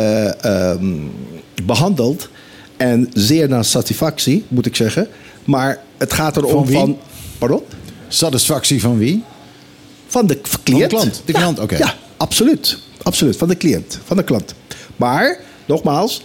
behandeld. En zeer naar satisfactie, moet ik zeggen. Maar het gaat erom van. Pardon? Satisfactie van wie? Van de cliënt. Van de klant. De klant, oké. Ja, absoluut. Absoluut. Van de cliënt. Van de klant. Maar, nogmaals.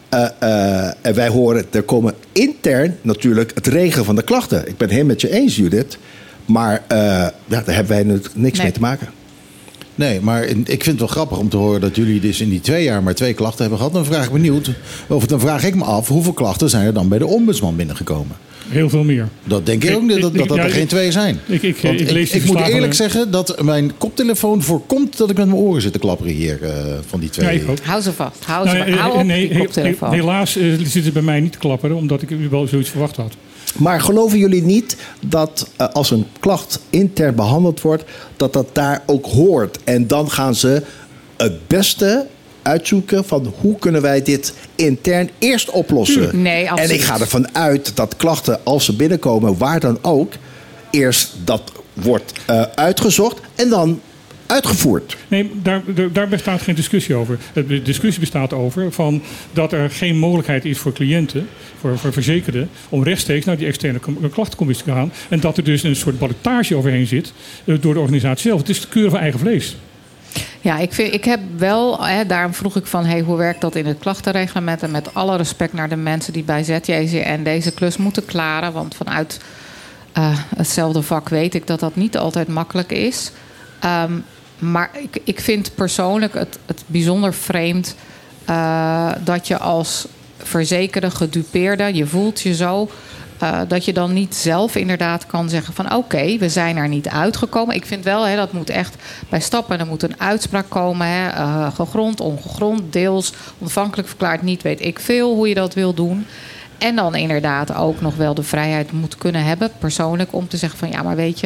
En wij horen, er komen intern natuurlijk het regelen van de klachten. Ik ben het helemaal met je eens, Judith. Maar daar hebben wij natuurlijk niks mee te maken. Nee, maar ik vind het wel grappig om te horen dat jullie dus in die 2 jaar maar 2 klachten hebben gehad. Dan vraag ik me af, hoeveel klachten zijn er dan bij de ombudsman binnengekomen? Heel veel meer. Dat denk ik ook dat er geen 2 zijn. Ik moet eerlijk zeggen dat mijn koptelefoon voorkomt dat ik met mijn oren zit te klapperen hier van die 2. Ja, hou ze vast. Hou op die koptelefoon. Helaas zit het bij mij niet te klapperen, omdat ik wel zoiets verwacht had. Maar geloven jullie niet dat als een klacht intern behandeld wordt, dat daar ook hoort? En dan gaan ze het beste uitzoeken van hoe kunnen wij dit intern eerst oplossen. Nee, absoluut. En ik ga ervan uit dat klachten, als ze binnenkomen, waar dan ook, eerst dat wordt uitgezocht en dan uitgevoerd. Nee, daar bestaat geen discussie over. De discussie bestaat over dat er geen mogelijkheid is voor cliënten, voor verzekerden, om rechtstreeks naar die externe klachtencommissie te gaan. En dat er dus een soort ballotage overheen zit door de organisatie zelf. Het is het keuren van eigen vlees. Ja, ik heb wel, daarom vroeg ik van, hoe werkt dat in het klachtenreglement? En met alle respect naar de mensen die bij ZJCN deze klus moeten klaren. Want vanuit hetzelfde vak weet ik dat dat niet altijd makkelijk is. Maar ik vind persoonlijk het bijzonder vreemd dat je als verzekerde, gedupeerde, je voelt je zo, dat je dan niet zelf inderdaad kan zeggen van oké, we zijn er niet uitgekomen. Ik vind wel, dat moet echt bij stappen, er moet een uitspraak komen. Gegrond, ongegrond, deels, onafhankelijk verklaard, niet weet ik veel hoe je dat wil doen. En dan inderdaad ook nog wel de vrijheid moet kunnen hebben, persoonlijk, om te zeggen van ja, maar weet je,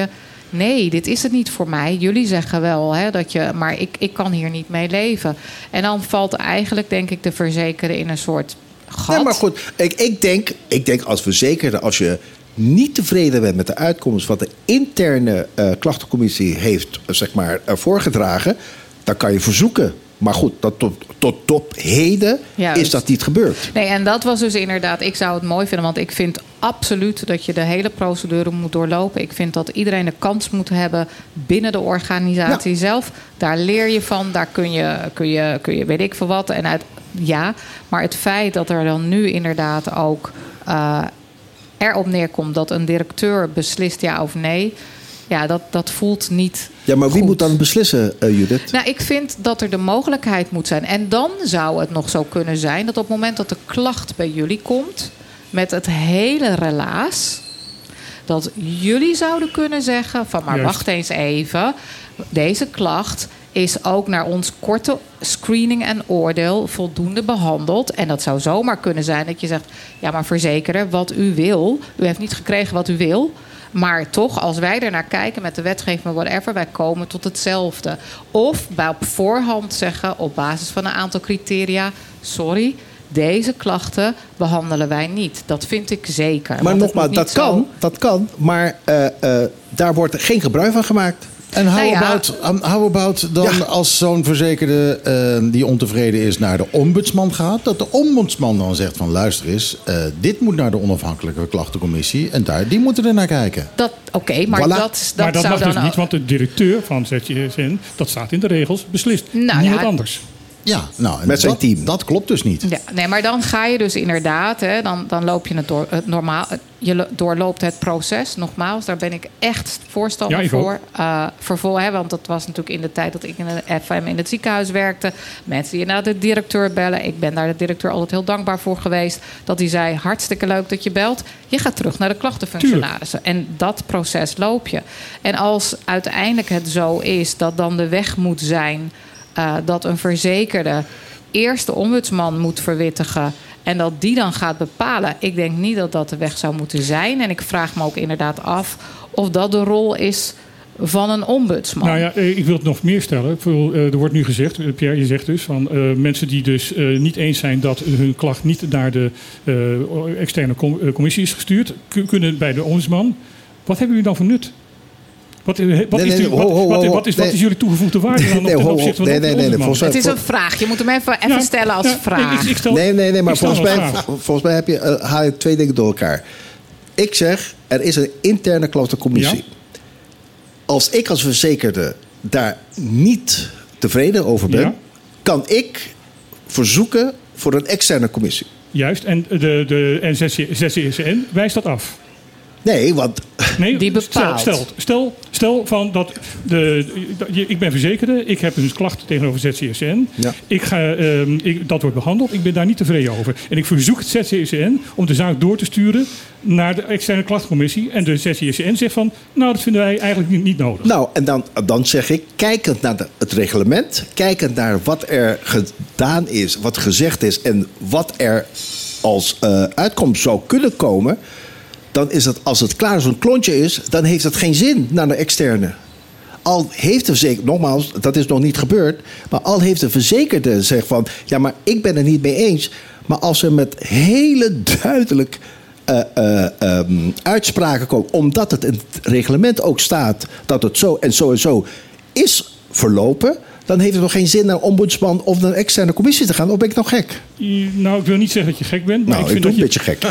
nee, dit is het niet voor mij. Jullie zeggen wel maar ik kan hier niet mee leven. En dan valt eigenlijk, denk ik, de verzekerde in een soort gat. Ja, maar goed, ik denk als verzekerde, als je niet tevreden bent met de uitkomst wat de interne klachtencommissie heeft, zeg maar, voorgedragen, dan kan je verzoeken. Maar goed, tot op heden is dat niet gebeurd. Nee, en dat was dus inderdaad, ik zou het mooi vinden, want ik vind absoluut dat je de hele procedure moet doorlopen. Ik vind dat iedereen de kans moet hebben binnen de organisatie zelf. Daar leer je van, daar kun je weet ik veel wat. Maar het feit dat er dan nu inderdaad ook erop neerkomt dat een directeur beslist ja of nee. Ja, dat voelt niet. Ja, maar wie goed. moet dan beslissen, Judith? Nou, ik vind dat er de mogelijkheid moet zijn. En dan zou het nog zo kunnen zijn dat op het moment dat de klacht bij jullie komt met het hele relaas, dat jullie zouden kunnen zeggen van, maar wacht eens even, deze klacht is ook naar ons korte screening en oordeel voldoende behandeld. En dat zou zomaar kunnen zijn dat je zegt, ja, maar verzekerder, wat u wil, u heeft niet gekregen wat u wil. Maar toch, als wij er naar kijken met de wetgeving, whatever, wij komen tot hetzelfde. Of bij op voorhand zeggen, op basis van een aantal criteria, sorry, deze klachten behandelen wij niet. Dat vind ik zeker. Maar nogmaals, dat kan, maar daar wordt geen gebruik van gemaakt. En how about dan als zo'n verzekerde die ontevreden is naar de ombudsman gaat, dat de ombudsman dan zegt van, luister eens, dit moet naar de onafhankelijke klachtencommissie en die moeten er naar kijken. Oké, maar voilà. dat maar dat zou mag dan dus niet, want de directeur van ZCSN, dat staat in de regels, beslist. Niemand anders. Ja, nou, met zijn team. Dat klopt dus niet. Ja, nee, maar dan ga je dus inderdaad, dan loop je het normaal. Je doorloopt het proces. Nogmaals, daar ben ik echt voorstander voor. Want dat was natuurlijk in de tijd dat ik in de FM in het ziekenhuis werkte. Mensen die naar de directeur bellen. Ik ben daar de directeur altijd heel dankbaar voor geweest. Dat die zei, hartstikke leuk dat je belt. Je gaat terug naar de klachtenfunctionarissen. En dat proces loop je. En als uiteindelijk het zo is dat dan de weg moet zijn, dat een verzekerde eerst de ombudsman moet verwittigen en dat die dan gaat bepalen. Ik denk niet dat dat de weg zou moeten zijn. En ik vraag me ook inderdaad af of dat de rol is van een ombudsman. Nou ja, ik wil het nog meer stellen. Er wordt nu gezegd, Pierre, je zegt dus van mensen die dus niet eens zijn dat hun klacht niet naar de externe commissie is gestuurd, kunnen bij de ombudsman. Wat hebben jullie dan voor nut? Wat is jullie toegevoegde waarde dan ten opzichte van de ombudsman? Het is een vraag. Je moet hem even stellen als vraag. Maar volgens mij haal je twee dingen door elkaar. Ik zeg, er is een interne klachtencommissie. Ja. Als ik als verzekerde daar niet tevreden over ben, kan ik verzoeken voor een externe commissie. Juist, en de ZCSN wijst dat af. Nee, want die bepaalt. Stel van dat ik ben verzekerde, ik heb een klacht tegenover ZCSN. Ja. Dat wordt behandeld, ik ben daar niet tevreden over. En ik verzoek het ZCSN om de zaak door te sturen naar de externe klachtencommissie. En de ZCSN zegt van, nou, dat vinden wij eigenlijk niet nodig. Nou, en dan zeg ik, kijkend naar het reglement, kijkend naar wat er gedaan is, wat gezegd is en wat er als uitkomst zou kunnen komen, dan is het, als het klaar zo'n klontje is, dan heeft het geen zin naar de externe. Al heeft de verzekerde, nogmaals, dat is nog niet gebeurd, maar al heeft de verzekerde zegt van, ja, maar ik ben het niet mee eens. Maar als er met hele duidelijk uitspraken komen, omdat het in het reglement ook staat dat het zo en zo en zo is verlopen, dan heeft het nog geen zin naar een ombudsman of naar een externe commissie te gaan. Of ben ik nog gek? Nou, ik wil niet zeggen dat je gek bent. Maar ik vind dat een beetje gek.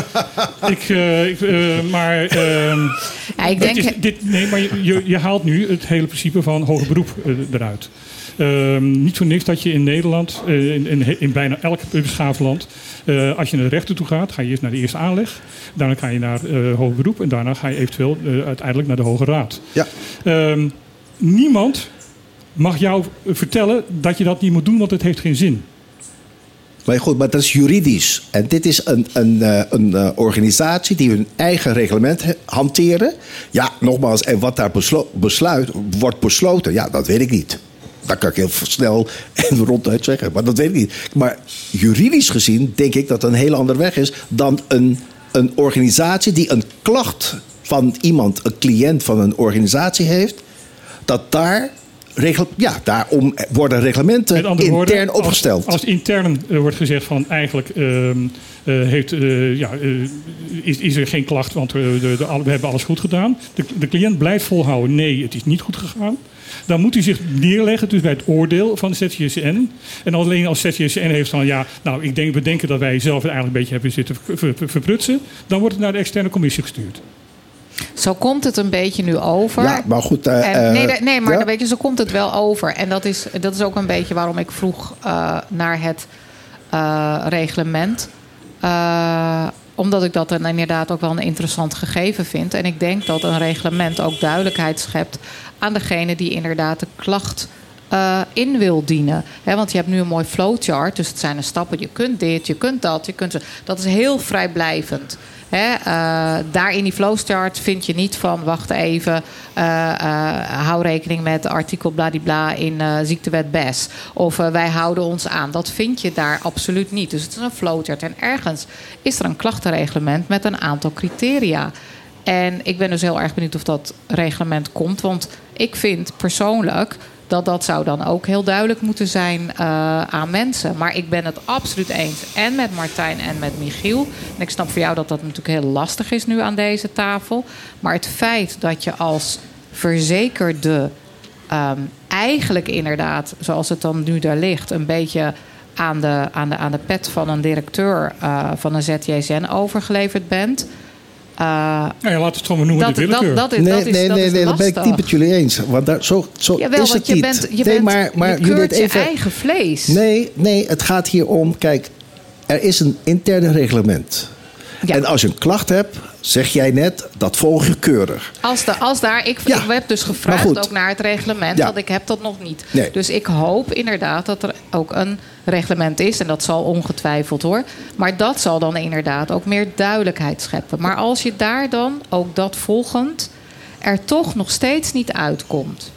Maar je haalt nu het hele principe van hoger beroep eruit. Niet voor niks dat je in Nederland, in bijna elk beschaafd land, als je naar de rechter toe gaat, ga je eerst naar de eerste aanleg. Daarna ga je naar hoger beroep. En daarna ga je eventueel uiteindelijk naar de Hoge Raad. Ja. Niemand mag jou vertellen dat je dat niet moet doen, want het heeft geen zin. Maar goed, maar dat is juridisch. En dit is een organisatie die hun eigen reglement hanteren. Ja, nogmaals, en wat daar wordt besloten, ja, dat weet ik niet. Dat kan ik heel snel en ronduit zeggen, maar dat weet ik niet. Maar juridisch gezien denk ik dat het een heel andere weg is dan een organisatie die een klacht van iemand, een cliënt van een organisatie heeft, dat daarom worden reglementen intern woorden, opgesteld. Als intern wordt gezegd van eigenlijk is er geen klacht, want we hebben alles goed gedaan. De cliënt blijft volhouden, nee, het is niet goed gegaan. Dan moet hij zich neerleggen dus bij het oordeel van de ZJSN. En alleen als ZJSN heeft van we denken dat wij zelf het eigenlijk een beetje hebben zitten verprutsen, dan wordt het naar de externe commissie gestuurd. Zo komt het een beetje nu over. Ja, maar goed. Weet je, zo komt het wel over. En dat is ook een beetje waarom ik vroeg naar het reglement. Omdat ik dat dan inderdaad ook wel een interessant gegeven vind. En ik denk dat een reglement ook duidelijkheid schept aan degene die inderdaad de klacht in wil dienen. Want je hebt nu een mooi flowchart. Dus het zijn de stappen. Je kunt dit, je kunt dat. Dat is heel vrijblijvend. Daar in die flowchart vind je niet van, wacht even, hou rekening met artikel bladibla in ziektewet BES. Of wij houden ons aan. Dat vind je daar absoluut niet. Dus het is een flowchart. En ergens is er een klachtenreglement met een aantal criteria. En ik ben dus heel erg benieuwd of dat reglement komt. Want ik vind persoonlijk dat zou dan ook heel duidelijk moeten zijn aan mensen. Maar ik ben het absoluut eens. En met Martijn en met Michiel. En ik snap voor jou dat dat natuurlijk heel lastig is nu aan deze tafel. Maar het feit dat je als verzekerde eigenlijk inderdaad, zoals het dan nu daar ligt, een beetje aan de pet van een directeur van een ZJSN overgeleverd bent. Laat het gewoon noemen de willekeur. Dat ben ik niet met jullie eens. Want zo Jawel, is het je niet. je keurt je eigen vlees. Nee, het gaat hier om, kijk, er is een interne reglement. Ja. En als je een klacht hebt, zeg jij net, dat volg je keurig. Ik heb dus gevraagd ook naar het reglement, want ik heb dat nog niet. Nee. Dus ik hoop inderdaad dat er ook een reglement is. En dat zal ongetwijfeld hoor. Maar dat zal dan inderdaad ook meer duidelijkheid scheppen. Maar als je daar dan, ook dat volgend, er toch nog steeds niet uitkomt.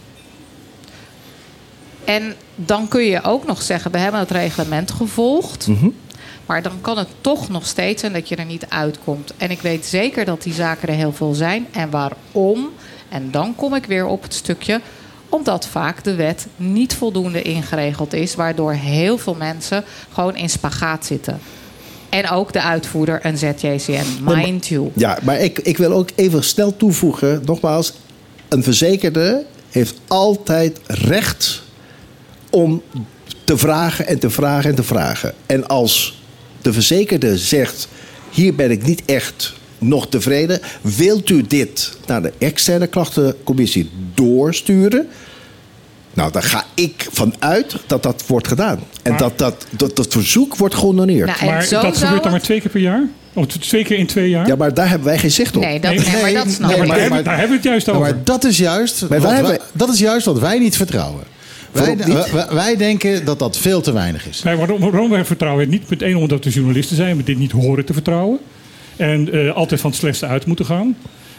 En dan kun je ook nog zeggen, we hebben het reglement gevolgd. Mm-hmm. Maar dan kan het toch nog steeds zijn dat je er niet uitkomt. En ik weet zeker dat die zaken er heel veel zijn. En waarom? En dan kom ik weer op het stukje, omdat vaak de wet niet voldoende ingeregeld is, waardoor heel veel mensen gewoon in spagaat zitten. En ook de uitvoerder, een ZJSN, mind you. Ja, maar ik wil ook even snel toevoegen, nogmaals, een verzekerde heeft altijd recht om te vragen en te vragen en te vragen. En als de verzekerde zegt, hier ben ik niet echt nog tevreden, wilt u dit naar de externe klachtencommissie doorsturen? Nou, daar ga ik vanuit dat dat wordt gedaan. En dat verzoek wordt gehonoreerd. Nou, maar dat gebeurt dan maar 2 keer per jaar? Of 2 keer in 2 jaar? Ja, maar daar hebben wij geen zicht op. Maar dat snap ik. Daar hebben we het juist over. Maar dat is juist wat wij niet vertrouwen. Wij denken dat dat veel te weinig is. Waarom wij vertrouwen het niet? Met één, omdat we journalisten zijn. We dit niet horen te vertrouwen. En altijd van het slechtste uit moeten gaan.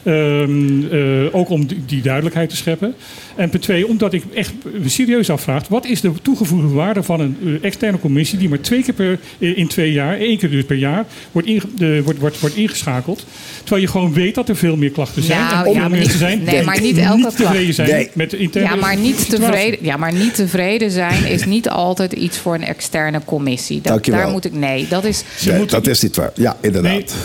Ook om die duidelijkheid te scheppen. En ten twee, omdat ik echt serieus afvraag, wat is de toegevoegde waarde van een externe commissie die maar 2 keer in 2 jaar, 1 keer dus per jaar, wordt ingeschakeld. Terwijl je gewoon weet dat er veel meer klachten zijn. En mensen zijn maar niet elke tevreden zijn met de interne maar niet tevreden zijn is niet altijd iets voor een externe commissie. Daar moet ik. Nee, dat is. Dat is niet waar. Ja, inderdaad.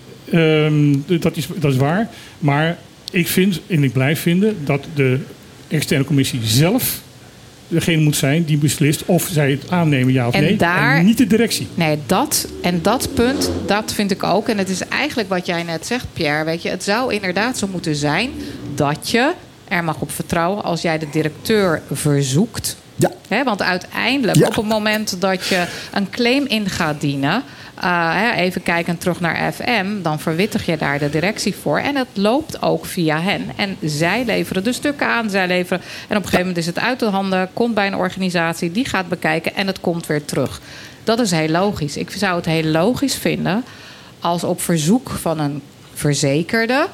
Dat is waar. Maar ik vind en ik blijf vinden dat de externe commissie zelf degene moet zijn die beslist of zij het aannemen, ja of nee. En niet de directie. Nee, dat punt, dat vind ik ook. En het is eigenlijk wat jij net zegt, Pierre. Weet je, het zou inderdaad zo moeten zijn dat je er mag op vertrouwen als jij de directeur verzoekt. Ja. Want uiteindelijk, op het moment dat je een claim in gaat dienen, even kijken terug naar FM, dan verwittig je daar de directie voor. En het loopt ook via hen. En zij leveren de stukken aan. En op een gegeven moment is het uit de handen, komt bij een organisatie, die gaat bekijken en het komt weer terug. Dat is heel logisch. Ik zou het heel logisch vinden als op verzoek van een verzekerde,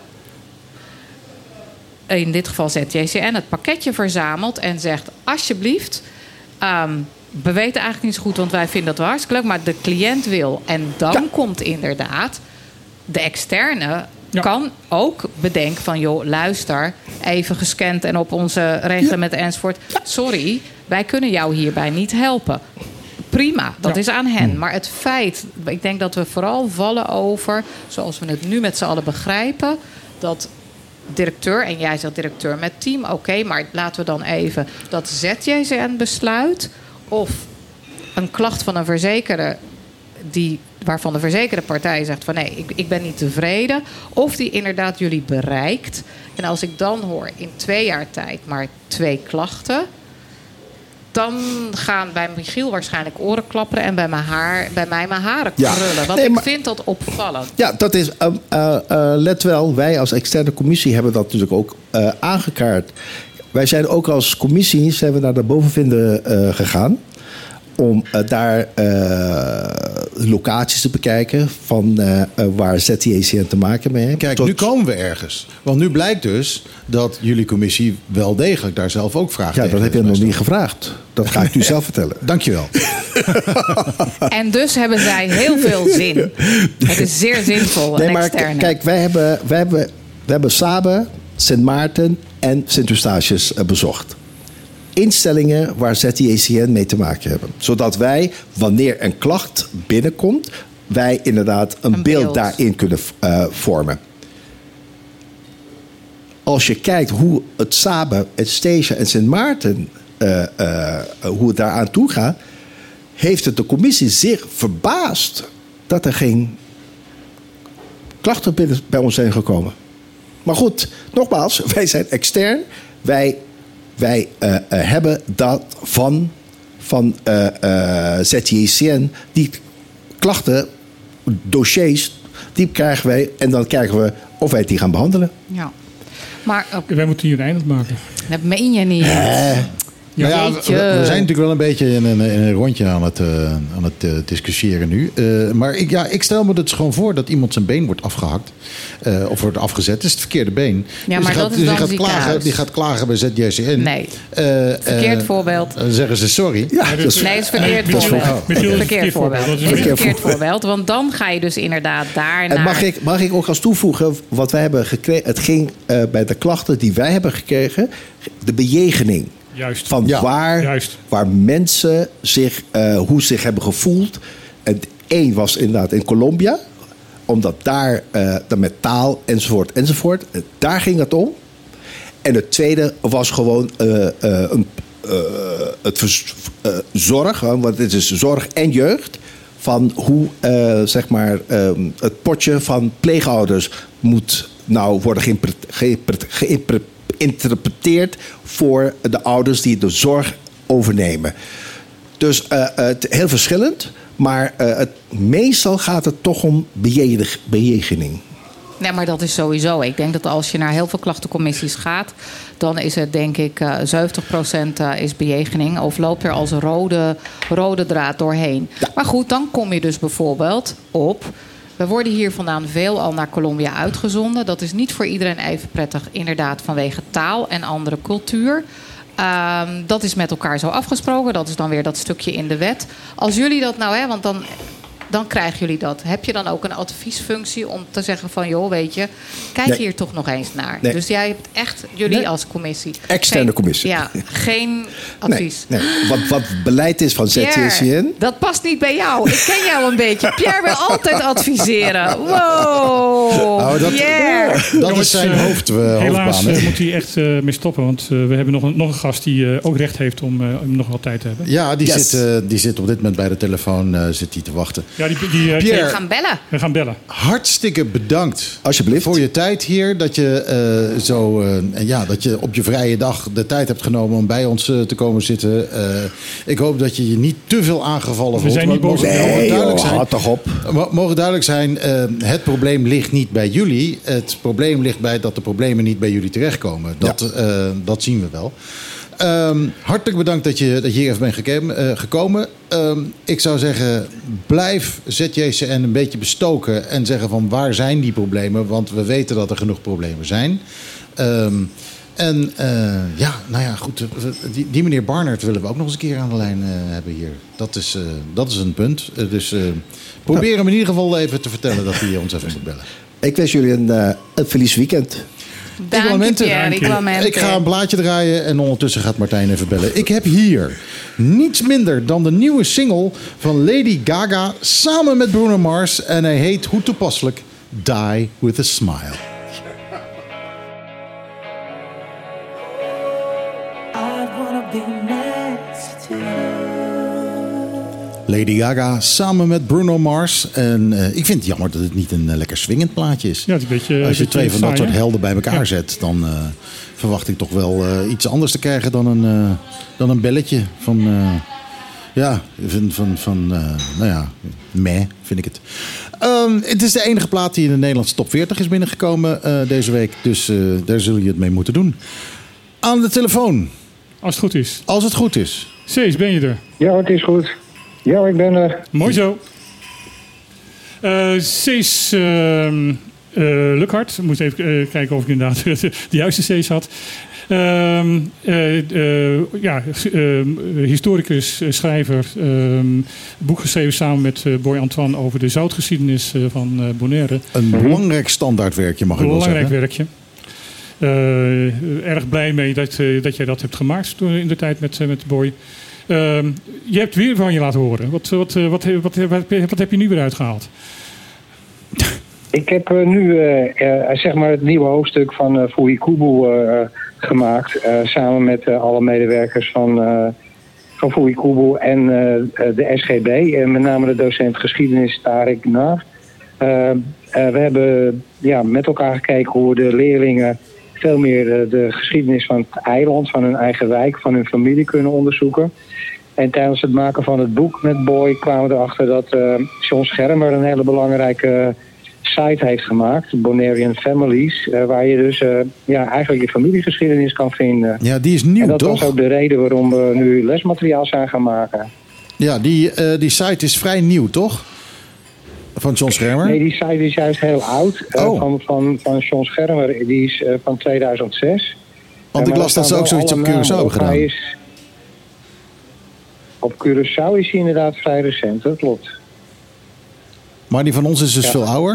in dit geval ZJSN, het pakketje verzamelt en zegt, alsjeblieft, we weten eigenlijk niet zo goed, want wij vinden dat wel hartstikke leuk, maar de cliënt wil. En dan komt inderdaad de externe kan ook bedenken van, joh, luister, even gescand en op onze reglementen enzovoort. Sorry, wij kunnen jou hierbij niet helpen. Prima, dat is aan hen. Maar het feit, ik denk dat we vooral vallen over, zoals we het nu met z'n allen begrijpen, dat directeur, en jij zegt directeur met team, oké, maar laten we dan even dat ZJCN besluit of een klacht van een verzekerder waarvan de verzekerde partij zegt van nee, ik ben niet tevreden, of die inderdaad jullie bereikt. En als ik dan hoor in 2 jaar tijd maar 2 klachten, dan gaan bij Michiel waarschijnlijk oren klapperen en bij mij mijn haren krullen. Want ik vind dat opvallend. Ja, dat is, let wel, wij als externe commissie hebben dat natuurlijk ook aangekaart. Wij zijn ook als commissie naar de bovenvinden gegaan om daar locaties te bekijken van waar ZTECN te maken mee heeft. Kijk, nu komen we ergens. Want nu blijkt dus dat jullie commissie wel degelijk daar zelf ook vragen tegen. Ja, dat heb je nog niet gevraagd. Dat ga ik u zelf vertellen. Dankjewel. En dus hebben zij heel veel zin. Het is zeer zinvol, een externe. Kijk, wij hebben Sabe, Sint Maarten en Sint Eustatius bezocht. Instellingen waar ZTECN mee te maken hebben. Zodat wij, wanneer een klacht binnenkomt, wij inderdaad een beeld daarin kunnen vormen. Als je kijkt hoe het Sabe, het Steesje en Sint Maarten, hoe het daaraan toe gaat, heeft het de commissie zich verbaasd dat er geen klachten bij ons zijn gekomen. Maar goed, nogmaals, wij zijn extern. Wij hebben dat van ZTECN. Die klachten, dossiers, die krijgen wij. En dan kijken we of wij die gaan behandelen. Ja. Maar wij moeten hier een eind maken. Dat meen je niet. We zijn natuurlijk wel een beetje in een rondje aan het discussiëren nu. Maar ik stel me het gewoon voor dat iemand zijn been wordt afgehakt. Of wordt afgezet. Het is het verkeerde been. Ja, maar dat is dan die gaat klagen bij ZJCN. Nee. Verkeerd voorbeeld. Dan zeggen ze sorry. Ja, nee, het is verkeerd voorbeeld. Het is een verkeerd voorbeeld. Want dan ga je dus inderdaad daarnaar. En mag ik ook als toevoegen wat wij hebben gekregen. Het ging bij de klachten die wij hebben gekregen. De bejegening. Juist. Van waar mensen hoe ze zich hebben gevoeld. En één was inderdaad in Colombia. Omdat daar met taal enzovoort. Daar ging het om. En het tweede was gewoon zorg. Want het is zorg en jeugd. Van hoe het potje van pleegouders moet nou worden geïnterpreteerd voor de ouders die de zorg overnemen. Dus heel verschillend. Maar meestal gaat het toch om bejegening. Nee, maar dat is sowieso. Ik denk dat als je naar heel veel klachtencommissies gaat, dan is het denk ik 70% is bejegening. Of loopt er als rode draad doorheen. Ja. Maar goed, dan kom je dus bijvoorbeeld op. We worden hier vandaan veelal naar Colombia uitgezonden. Dat is niet voor iedereen even prettig, inderdaad, vanwege taal en andere cultuur. Dat is met elkaar zo afgesproken. Dat is dan weer dat stukje in de wet. Als jullie dat nou, want dan krijgen jullie dat. Heb je dan ook een adviesfunctie om te zeggen van, joh, weet je, kijk hier toch nog eens naar. Nee. Dus jij hebt echt, jullie als commissie. Externe commissie. Ja, geen advies. Nee. Wat beleid is van ZTECN. Dat past niet bij jou. Ik ken jou een beetje. Pierre wil altijd adviseren. Wow. Dat is zijn hoofdbaan. Helaas moet hij echt mee stoppen. Want we hebben nog een gast die ook recht heeft om nog wat tijd te hebben. Ja, die zit op dit moment bij de telefoon zit die te wachten. Ja, Pierre, we gaan bellen. Hartstikke bedankt. Alsjeblieft. Voor je tijd hier. Dat je dat je op je vrije dag de tijd hebt genomen om bij ons te komen zitten. Ik hoop dat je niet te veel aangevallen voelt. We zijn niet boos. Toch op. Mogen duidelijk zijn, het probleem ligt niet bij jullie. Het probleem ligt bij dat de problemen niet bij jullie terechtkomen. Dat zien we wel. Hartelijk bedankt dat je hier even bent gekomen. Ik zou zeggen, blijf ZJCN een beetje bestoken en zeggen van waar zijn die problemen? Want we weten dat er genoeg problemen zijn. Goed. Die meneer Barnard willen we ook nog eens een keer aan de lijn hebben hier. Dat is een punt. Dus probeer hem in ieder geval even te vertellen dat hij ons even moet bellen. Ik wens jullie een verlies weekend. Ik ga een blaadje draaien en ondertussen gaat Martijn even bellen. Ik heb hier niets minder dan de nieuwe single van Lady Gaga samen met Bruno Mars. En hij heet, hoe toepasselijk, Die With A Smile. Lady Gaga samen met Bruno Mars. En ik vind het jammer dat het niet een lekker swingend plaatje is. Ja, het is een beetje, als je twee van dat soort helden bij elkaar zet, dan verwacht ik toch wel iets anders te krijgen dan een belletje van... meh, vind ik het. Het is de enige plaat die in de Nederlandse top 40 is binnengekomen deze week. Dus daar zul je het mee moeten doen. Aan de telefoon. Als het goed is. Als het goed is. Cees, ben je er? Ja, het is goed. Ja, ik ben er. Mooi zo. Cees Lukhart. Ik moest even kijken of ik inderdaad de juiste Cees had. Historicus, schrijver. Boek geschreven samen met Boy Antoine over de zoutgeschiedenis van Bonaire. Een belangrijk standaardwerkje, mag ik wel zeggen. Belangrijk werkje. Erg blij mee dat jij dat hebt gemaakt toen in de tijd met Boy. Je hebt weer van je laten horen. Wat heb je nu weer uitgehaald? Ik heb nu zeg maar het nieuwe hoofdstuk van Fui Kubu gemaakt. Samen met alle medewerkers van Fui Kubu en de SGB. Met name de docent geschiedenis Tarek Nar. We hebben met elkaar gekeken hoe de leerlingen veel meer de geschiedenis van het eiland, van hun eigen wijk, van hun familie kunnen onderzoeken. En tijdens het maken van het boek met Boy kwamen we erachter dat John Schermer een hele belangrijke site heeft gemaakt, Bonairean Families, waar je dus eigenlijk je familiegeschiedenis kan vinden. Ja, die is nieuw, en dat toch? was ook de reden waarom we nu lesmateriaal zijn gaan maken. Ja, die site is vrij nieuw, toch? Van John Schermer? Nee, die site is juist heel oud. Van John Schermer, die is van 2006. Want ik las dat ze ook zoiets op Curaçao hebben gedaan. Op Curaçao is hij inderdaad vrij recent, dat klopt. Maar die van ons is dus veel ouder?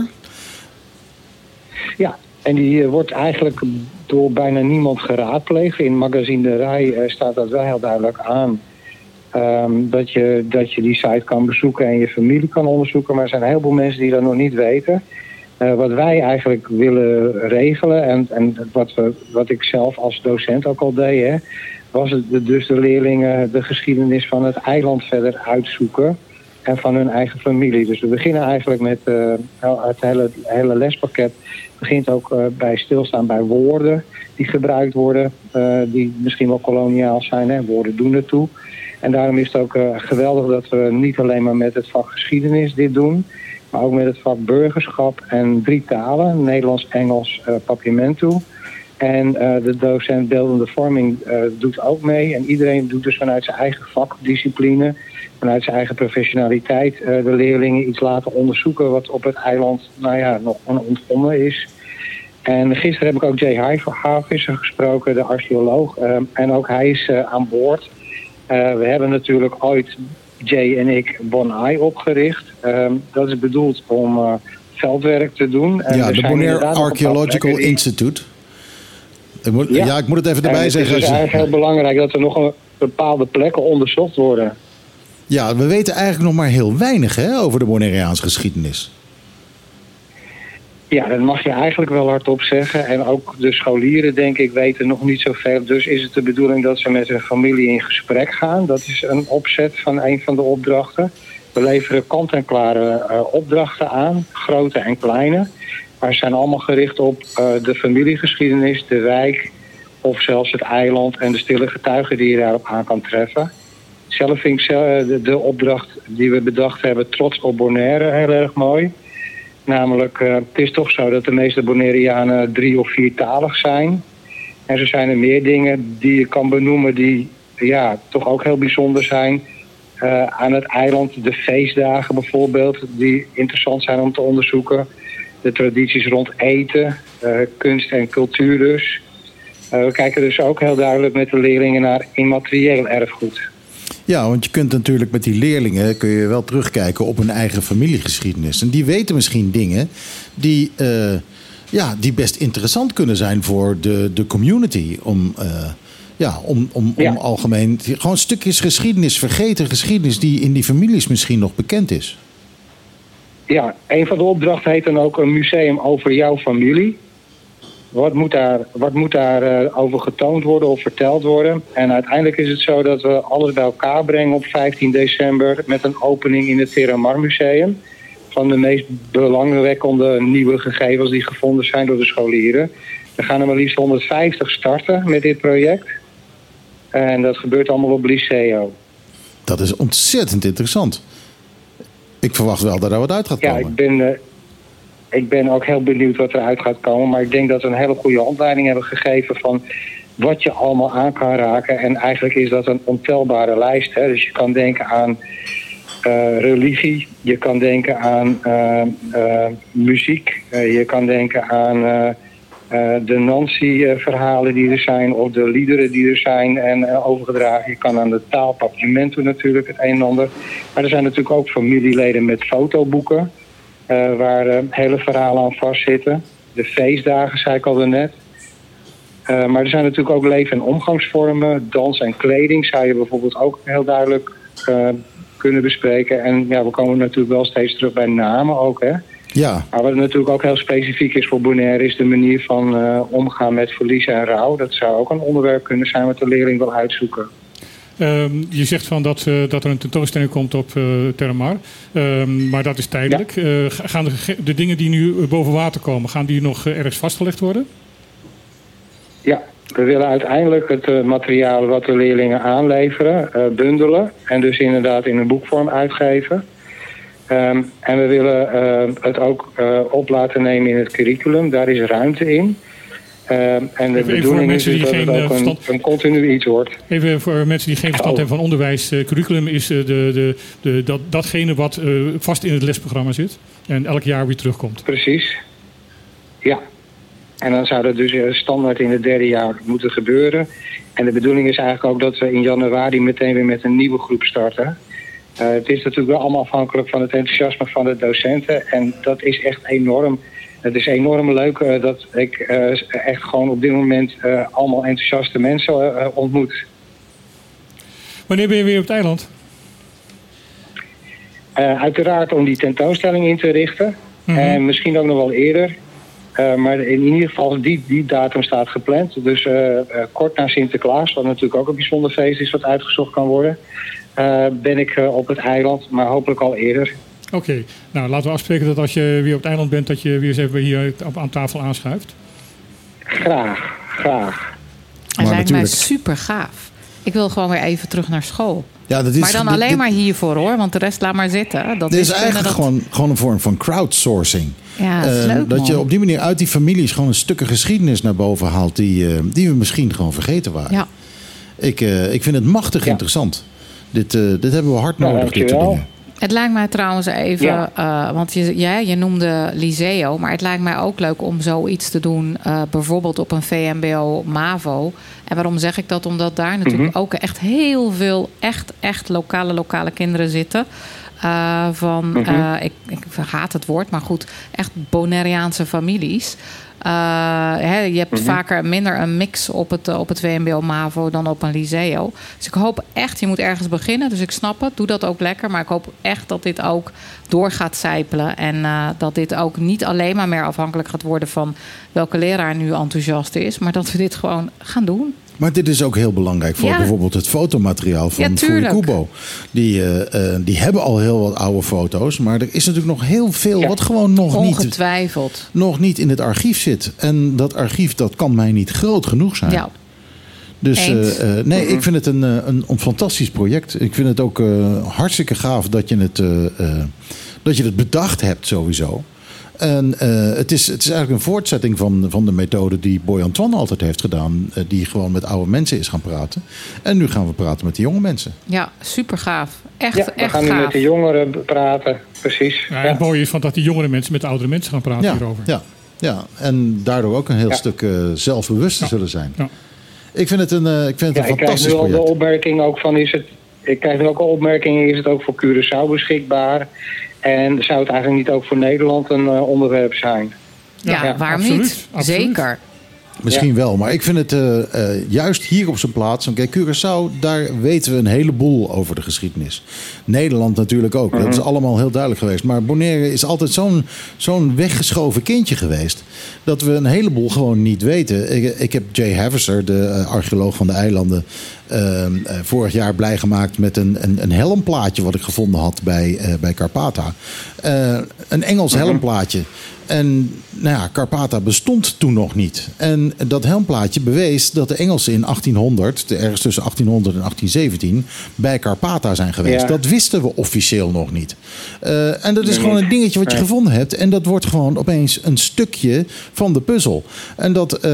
Ja, en die wordt eigenlijk door bijna niemand geraadpleegd. In Magazine de Rij staat dat wel heel duidelijk aan. Dat je die site kan bezoeken en je familie kan onderzoeken. Maar er zijn een heleboel mensen die dat nog niet weten. Wat wij eigenlijk willen regelen en wat ik zelf als docent ook al deed, hè, was het dus de leerlingen de geschiedenis van het eiland verder uitzoeken en van hun eigen familie. Dus we beginnen eigenlijk met het hele lespakket begint ook bij stilstaan bij woorden die gebruikt worden, die misschien wel koloniaal zijn. Hè. Woorden doen ertoe. En daarom is het ook geweldig dat we niet alleen maar met het vak geschiedenis dit doen, maar ook met het vak burgerschap en 3 talen, Nederlands, Engels, Papiamento. En de docent beeldende vorming doet ook mee. En iedereen doet dus vanuit zijn eigen vakdiscipline, vanuit zijn eigen professionaliteit, de leerlingen iets laten onderzoeken wat op het eiland nog onontgonnen is. En gisteren heb ik ook Jay Havisser gesproken, de archeoloog. En ook hij is aan boord. We hebben natuurlijk ooit, Jay en ik, Bonai opgericht. Dat is bedoeld om veldwerk te doen. En de Bonaire Archaeological Institute. Ik moet het even erbij zeggen. Het is eigenlijk heel belangrijk dat er nog bepaalde plekken onderzocht worden. Ja, we weten eigenlijk nog maar heel weinig over de Bonaireaanse geschiedenis. Ja, dat mag je eigenlijk wel hardop zeggen. En ook de scholieren, denk ik, weten nog niet zoveel. Dus is het de bedoeling dat ze met hun familie in gesprek gaan. Dat is een opzet van een van de opdrachten. We leveren kant-en-klare opdrachten aan, grote en kleine. Maar ze zijn allemaal gericht op de familiegeschiedenis, de wijk of zelfs het eiland en de stille getuigen die je daarop aan kan treffen. Zelf vind ik de opdracht die we bedacht hebben, Trots op Bonaire, heel erg mooi. Namelijk, het is toch zo dat de meeste Bonaireanen 3- of 4-talig zijn. En zo zijn er meer dingen die je kan benoemen die toch ook heel bijzonder zijn. Aan het eiland, de feestdagen bijvoorbeeld, die interessant zijn om te onderzoeken. De tradities rond eten, kunst en cultuur dus. We kijken dus ook heel duidelijk met de leerlingen naar immaterieel erfgoed. Ja, want je kunt natuurlijk met die leerlingen kun je wel terugkijken op hun eigen familiegeschiedenis. En die weten misschien dingen die best interessant kunnen zijn voor de community. Om algemeen gewoon stukjes geschiedenis, vergeten geschiedenis die in die families misschien nog bekend is. Ja, een van de opdrachten heet dan ook een museum over jouw familie. Wat moet daar over getoond worden of verteld worden? En uiteindelijk is het zo dat we alles bij elkaar brengen op 15 december... met een opening in het Terramar Museum. Van de meest belangwekkende nieuwe gegevens die gevonden zijn door de scholieren. Er gaan er maar liefst 150 starten met dit project. En dat gebeurt allemaal op Liceo. Dat is ontzettend interessant. Ik verwacht wel dat er wat uit gaat komen. Ja, ik ben ook heel benieuwd wat eruit gaat komen. Maar ik denk dat we een hele goede handleiding hebben gegeven van wat je allemaal aan kan raken. En eigenlijk is dat een ontelbare lijst. Hè? Dus je kan denken aan religie. Je kan denken aan muziek. Je kan denken aan de Nancy-verhalen die er zijn. Of de liederen die er zijn en overgedragen. Je kan aan de taal, papiamento natuurlijk, het een en ander. Maar er zijn natuurlijk ook familieleden met fotoboeken. Waar hele verhalen aan vastzitten. De feestdagen, zei ik al net. Maar er zijn natuurlijk ook leven- en omgangsvormen. Dans en kleding zou je bijvoorbeeld ook heel duidelijk kunnen bespreken. En ja, we komen natuurlijk wel steeds terug bij namen ook, hè. Ja. Maar wat natuurlijk ook heel specifiek is voor Bonaire... is de manier van omgaan met verlies en rouw. Dat zou ook een onderwerp kunnen zijn wat de leerling wil uitzoeken. Je zegt van dat er een tentoonstelling komt op Terramar. Maar dat is tijdelijk. Ja. Gaan de dingen die nu boven water komen... gaan die nog ergens vastgelegd worden? Ja, we willen uiteindelijk het materiaal wat de leerlingen aanleveren... bundelen en dus inderdaad in een boekvorm uitgeven. En we willen het ook op laten nemen in het curriculum. Daar is ruimte in. En de bedoeling is dat het ook een continu iets wordt. Even voor mensen die geen verstand hebben van onderwijs. Curriculum is datgene wat vast in het lesprogramma zit. En elk jaar weer terugkomt. Precies. Ja. En dan zou dat dus standaard in het derde jaar moeten gebeuren. En de bedoeling is eigenlijk ook dat we in januari meteen weer met een nieuwe groep starten. Het is natuurlijk wel allemaal afhankelijk van het enthousiasme van de docenten. En dat is echt enorm. Het is enorm leuk dat ik echt gewoon op dit moment allemaal enthousiaste mensen ontmoet. Wanneer ben je weer op het eiland? Uiteraard om die tentoonstelling in te richten. En misschien ook nog wel eerder. Maar in ieder geval die datum staat gepland. Dus kort na Sinterklaas, wat natuurlijk ook een bijzonder feest is wat uitgezocht kan worden. Ben ik op het eiland, maar hopelijk al eerder. Oké, nou laten we afspreken dat als je weer op het eiland bent... dat je weer eens even hier aan tafel aanschuift. Graag. Het lijkt mij super gaaf. Ik wil gewoon weer even terug naar school. Ja, dat is, maar dan alleen maar hiervoor hoor, want de rest laat maar zitten. Dit is eigenlijk gewoon een vorm van crowdsourcing. Ja, dat is leuk, dat je op die manier uit die families gewoon een stukken geschiedenis naar boven haalt... die we misschien gewoon vergeten waren. Ja. Ik vind het machtig interessant. Dit hebben we hard nodig, dit soort dingen. Het lijkt mij trouwens even, want je noemde Liceo... maar het lijkt mij ook leuk om zoiets te doen... bijvoorbeeld op een VMBO-MAVO. En waarom zeg ik dat? Omdat daar natuurlijk ook echt heel veel... echt lokale kinderen zitten... ik haat het woord, maar goed... echt Bonaireaanse families... je hebt vaker minder een mix op het VMBO-MAVO dan op een Liceo. Dus ik hoop echt, je moet ergens beginnen. Dus ik snap het, doe dat ook lekker. Maar ik hoop echt dat dit ook door gaat sijpelen. En dat dit ook niet alleen maar meer afhankelijk gaat worden... van welke leraar nu enthousiast is. Maar dat we dit gewoon gaan doen. Maar dit is ook heel belangrijk voor bijvoorbeeld het fotomateriaal van Furikubo. Die hebben al heel wat oude foto's. Maar er is natuurlijk nog heel veel wat gewoon nog niet in het archief zit. En dat archief dat kan mij niet groot genoeg zijn. Ja. Dus ik vind het een fantastisch project. Ik vind het ook hartstikke gaaf dat je het bedacht hebt sowieso. En het is eigenlijk een voortzetting van de methode die Boy Antoine altijd heeft gedaan. Die gewoon met oude mensen is gaan praten. En nu gaan we praten met de jonge mensen. Ja, super gaaf. Echt we gaan nu met de jongeren praten, precies. Ja, het mooie is dat die jongere mensen met de oudere mensen gaan praten hierover. Ja, en daardoor ook een heel stuk zelfbewuster zullen zijn. Ja. Ik vind het een fantastisch project. Ik krijg nu al de opmerking ook van Ik krijg nu ook al opmerkingen, is het ook voor Curaçao beschikbaar? En zou het eigenlijk niet ook voor Nederland een onderwerp zijn? Ja, waarom absoluut, niet? Absoluut. Zeker. Misschien wel, maar ik vind het juist hier op zijn plaats. Kijk, Curaçao, daar weten we een heleboel over de geschiedenis. Nederland natuurlijk ook. Dat is allemaal heel duidelijk geweest. Maar Bonaire is altijd zo'n weggeschoven kindje geweest. Dat we een heleboel gewoon niet weten. Ik heb Jay Haverser, de archeoloog van de eilanden, vorig jaar blij gemaakt met een helmplaatje wat ik gevonden had bij Karpata. Een Engels helmplaatje. En nou ja, Karpata bestond toen nog niet. En dat helmplaatje bewees dat de Engelsen in 1800, ergens tussen 1800 en 1817, bij Karpata zijn geweest. Ja. Dat wisten we officieel nog niet. En dat is gewoon een dingetje wat je gevonden hebt. En dat wordt gewoon opeens een stukje van de puzzel. En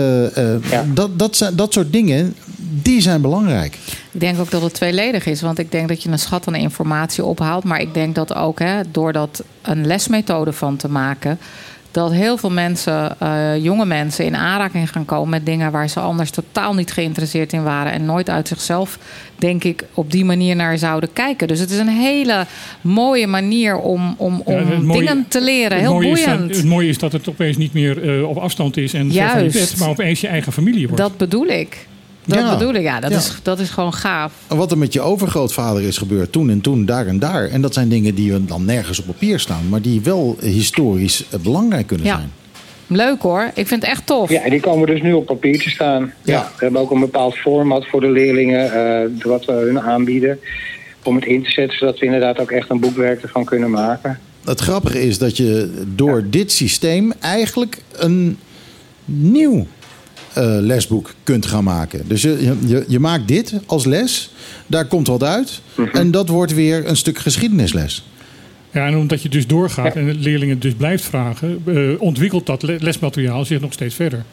dat soort dingen, die zijn belangrijk. Ik denk ook dat het tweeledig is. Want ik denk dat je een schat aan informatie ophaalt. Maar ik denk dat ook, door dat een lesmethode van te maken, dat heel veel mensen, jonge mensen, in aanraking gaan komen met dingen waar ze anders totaal niet geïnteresseerd in waren. En nooit uit zichzelf, denk ik, op die manier naar zouden kijken. Dus het is een hele mooie manier om dingen te leren. Heel boeiend. Het mooie is dat het opeens niet meer op afstand is en ver van je bed, maar opeens je eigen familie wordt. Dat bedoel ik. Dat is gewoon gaaf. Wat er met je overgrootvader is gebeurd toen en toen, daar en daar. En dat zijn dingen die dan nergens op papier staan, maar die wel historisch belangrijk kunnen zijn. Leuk hoor, ik vind het echt tof. Ja, en die komen dus nu op papier te staan. Ja. We hebben ook een bepaald format voor de leerlingen, wat we hun aanbieden, om het in te zetten, zodat we inderdaad ook echt een boekwerk ervan kunnen maken. Het grappige is dat je door dit systeem eigenlijk een nieuw lesboek kunt gaan maken. Dus je maakt dit als les, daar komt wat uit, en dat wordt weer een stuk geschiedenisles. Ja, en omdat je dus doorgaat en de leerlingen dus blijft vragen, ontwikkelt dat lesmateriaal zich nog steeds verder.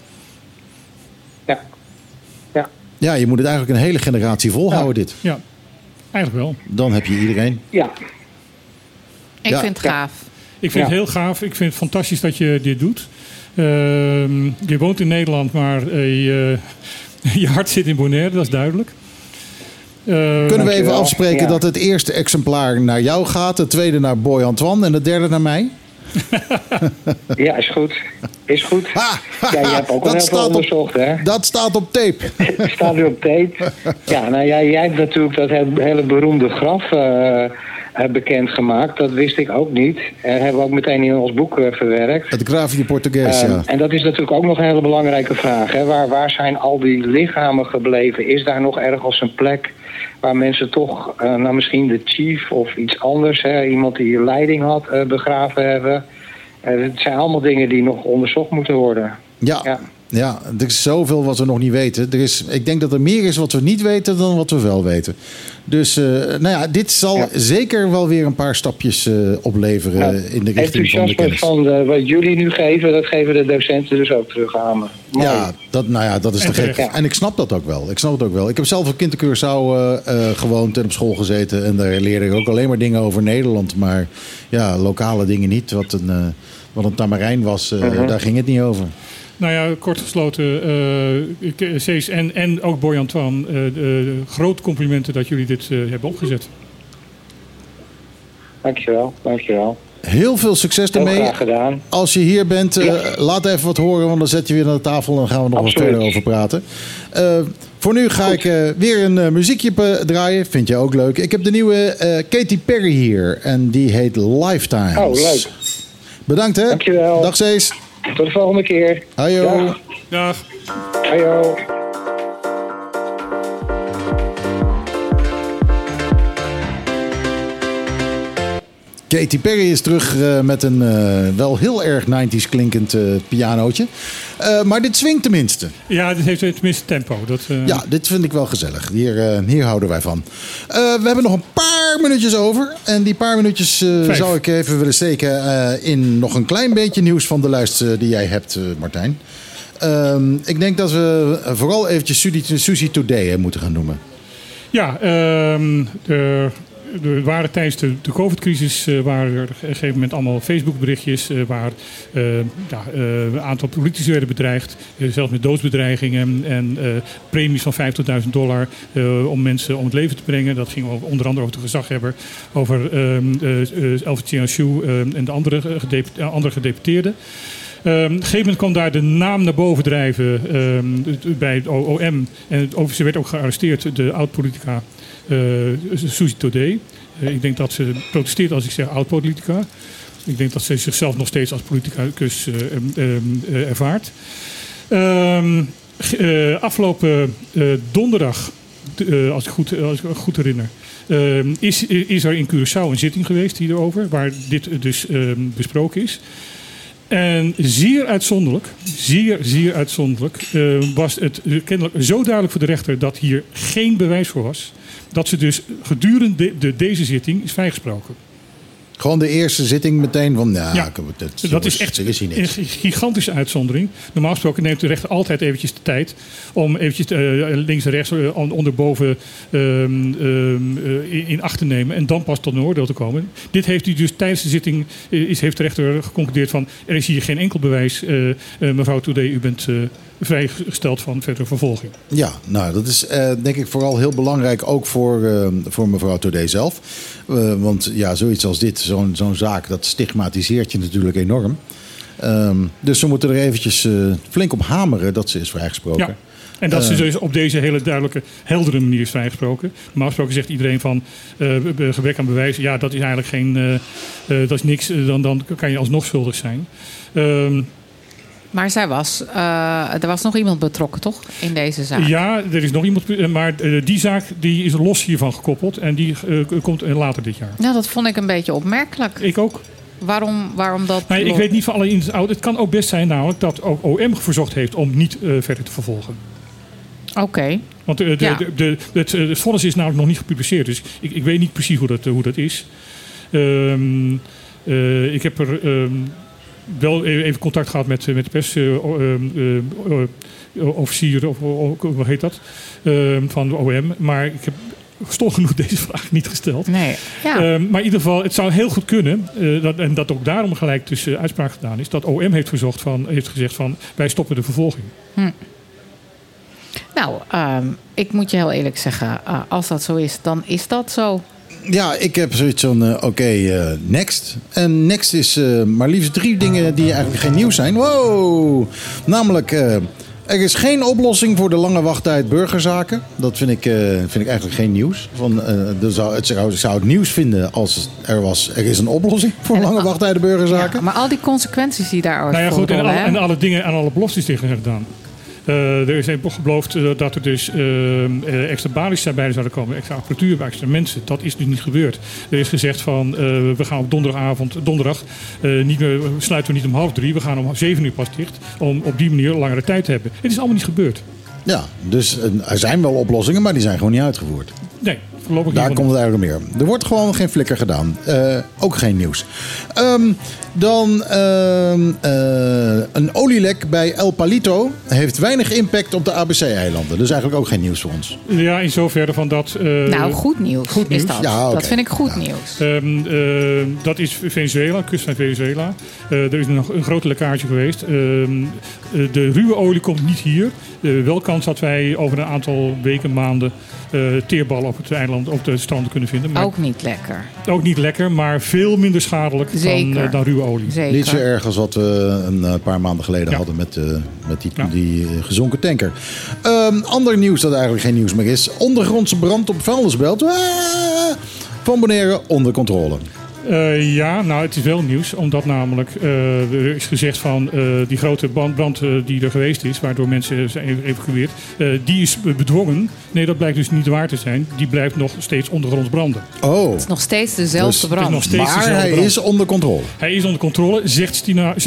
Ja, je moet het eigenlijk een hele generatie volhouden, dit. Ja, eigenlijk wel. Dan heb je iedereen. Ja. Ik vind het gaaf. Ik vind het heel gaaf. Ik vind het fantastisch dat je dit doet. Je woont in Nederland, maar je hart zit in Bonaire, dat is duidelijk. Kunnen we even afspreken dat het eerste exemplaar naar jou gaat, het tweede naar Boy Antoine en het derde naar mij? Ja, is goed. Is goed. Ja, je hebt ook al heel veel onderzocht, hè? Dat staat op tape. Staat nu op tape. Ja, nou ja, jij hebt natuurlijk dat hele beroemde graf bekendgemaakt. Dat wist ik ook niet. Hebben we ook meteen in ons boek verwerkt. Het Grafje Portugees, ja. En dat is natuurlijk ook nog een hele belangrijke vraag. Hè? Waar zijn al die lichamen gebleven? Is daar nog ergens een plek waar mensen toch, misschien de chief of iets anders, iemand die leiding had, begraven hebben? Het zijn allemaal dingen die nog onderzocht moeten worden. Ja, er is zoveel wat we nog niet weten. Ik denk dat er meer is wat we niet weten dan wat we wel weten. Dus dit zal zeker wel weer een paar stapjes opleveren in de richting van de kennis. Van wat jullie nu geven, dat geven de docenten dus ook terug aan me. Ja, dat is te gek. Ja. En ik snap dat ook wel. Ik heb zelf op kind in Curaçao gewoond en op school gezeten. En daar leerde ik ook alleen maar dingen over Nederland. Maar ja, lokale dingen niet. Wat een tamarijn was, daar ging het niet over. Nou ja, kort gesloten, Cees en ook Boy Antoine, grote complimenten dat jullie dit hebben opgezet. Dankjewel. Heel veel succes ermee. Heel graag gedaan. Als je hier bent, laat even wat horen, want dan zet je weer naar de tafel en dan gaan we nog wat verder over praten. Voor nu ga ik weer een muziekje draaien. Vind je ook leuk. Ik heb de nieuwe Katy Perry hier en die heet Lifetimes. Oh, leuk. Bedankt hè. Dankjewel. Dag Cees. Tot de volgende keer. Hallo. Dag. Hallo. Katy Perry is terug met een wel heel erg 90s klinkend pianootje. Maar dit swingt tenminste. Ja, dit heeft tenminste tempo. Ja, dit vind ik wel gezellig. Hier houden wij van. We hebben nog een paar minuutjes over. En die paar minuutjes zou ik even willen steken in nog een klein beetje nieuws van de lijst die jij hebt, Martijn. Ik denk dat we vooral eventjes Susie Today moeten gaan noemen. Ja, er waren tijdens de COVID-crisis waren er op een gegeven moment allemaal Facebook-berichtjes waar een aantal politici werden bedreigd, zelfs met doodsbedreigingen en premies van $50.000 om mensen om het leven te brengen. Dat ging onder andere over de gezaghebber, over Alvin Chiang en de andere gedeputeerden. Op een gegeven moment kwam daar de naam naar boven drijven bij het OM. En ze werd ook gearresteerd, de oud-politica Susie Taudet. Ik denk dat ze protesteert als ik zeg oud-politica. Ik denk dat ze zichzelf nog steeds als politicus ervaart. Afgelopen donderdag, als ik goed herinner, is er in Curaçao een zitting geweest hierover, waar dit dus besproken is. En zeer uitzonderlijk was het kennelijk zo duidelijk voor de rechter dat hier geen bewijs voor was, dat ze dus gedurende deze zitting is vrijgesproken. Gewoon de eerste zitting meteen van... dat is echt een gigantische uitzondering. Normaal gesproken neemt de rechter altijd eventjes de tijd om eventjes links en rechts onderboven in acht te nemen en dan pas tot een oordeel te komen. Dit heeft hij dus tijdens de zitting, heeft de rechter geconcludeerd van er is hier geen enkel bewijs. Mevrouw Taudet, u bent vrijgesteld van verdere vervolging. Ja, nou dat is denk ik vooral heel belangrijk ook voor mevrouw Taudet zelf. Want ja, zoiets als dit, zo'n zaak, dat stigmatiseert je natuurlijk enorm. Dus ze moeten er eventjes flink op hameren dat ze is vrijgesproken. Ja. En dat ze dus op deze hele duidelijke, heldere manier is vrijgesproken. Normaal gesproken zegt iedereen van gebrek aan bewijs. Ja, dat is eigenlijk geen, dat is niks. Dan kan je alsnog schuldig zijn. Maar er was nog iemand betrokken, toch? In deze zaak? Ja, er is nog iemand. Maar die zaak die is los hiervan gekoppeld. En die komt later dit jaar. Nou, dat vond ik een beetje opmerkelijk. Ik ook. Waarom dat? Nee, ik weet niet van alle ins en outs. Het kan ook best zijn namelijk dat ook OM verzocht heeft om niet verder te vervolgen. Oké. Want het vonnis is namelijk nog niet gepubliceerd. Dus ik weet niet precies hoe dat is. Ik heb er wel even contact gehad met de persofficier, of hoe heet dat, van de OM. Maar ik heb stom genoeg deze vraag niet gesteld. Nee. Ja. Maar in ieder geval, het zou heel goed kunnen, en dat ook daarom gelijk tussen uitspraak gedaan is, dat OM heeft gezegd van wij stoppen de vervolging. Nou, ik moet je heel eerlijk zeggen, als dat zo is, dan is dat zo. Ja, ik heb zoiets van, next. En next is maar liefst 3 dingen die eigenlijk geen nieuws zijn. Wow! Namelijk, er is geen oplossing voor de lange wachttijd burgerzaken. Dat vind ik eigenlijk geen nieuws. Ik zou het nieuws vinden als er is een oplossing voor lange wachttijden burgerzaken. Ja, maar al die consequenties die daarover voorkomen. En alle dingen en alle beloftes die zijn gedaan. Er is beloofd dat er dus extra balies bij zouden komen, extra apparatuur, extra mensen. Dat is dus niet gebeurd. Er is gezegd van we gaan op donderdag sluiten we niet om 2:30, we gaan om 7:00 pas dicht om op die manier langere tijd te hebben. Het is allemaal niet gebeurd. Ja, dus er zijn wel oplossingen, maar die zijn gewoon niet uitgevoerd. Nee. Daar komt het eigenlijk meer. Er wordt gewoon geen flikker gedaan. Ook geen nieuws. Dan een olielek bij El Palito heeft weinig impact op de ABC-eilanden. Dus eigenlijk ook geen nieuws voor ons. Ja, in zoverre van dat... goed nieuws is dat. Ja, okay. Dat vind ik goed nieuws. Dat is Venezuela, kust van Venezuela. Er is nog een grote lekkage geweest. De ruwe olie komt niet hier. Wel kans dat wij over een aantal weken, maanden teerballen op het eiland, op de stranden kunnen vinden. Maar ook niet lekker. Ook niet lekker, maar veel minder schadelijk dan ruwe olie. Zeker. Niet zo erg als wat we een paar maanden geleden hadden met die gezonken tanker. Ander nieuws dat eigenlijk geen nieuws meer is. Ondergrondse brand op vuilnisbelt. Van Bonaire onder controle. Het is wel nieuws. Omdat namelijk er is gezegd van die grote brand die er geweest is, waardoor mensen zijn geëvacueerd, die is bedwongen. Nee, dat blijkt dus niet waar te zijn. Die blijft nog steeds ondergronds branden. Oh. Het is nog steeds dezelfde brand. Hij is onder controle. Hij is onder controle, zegt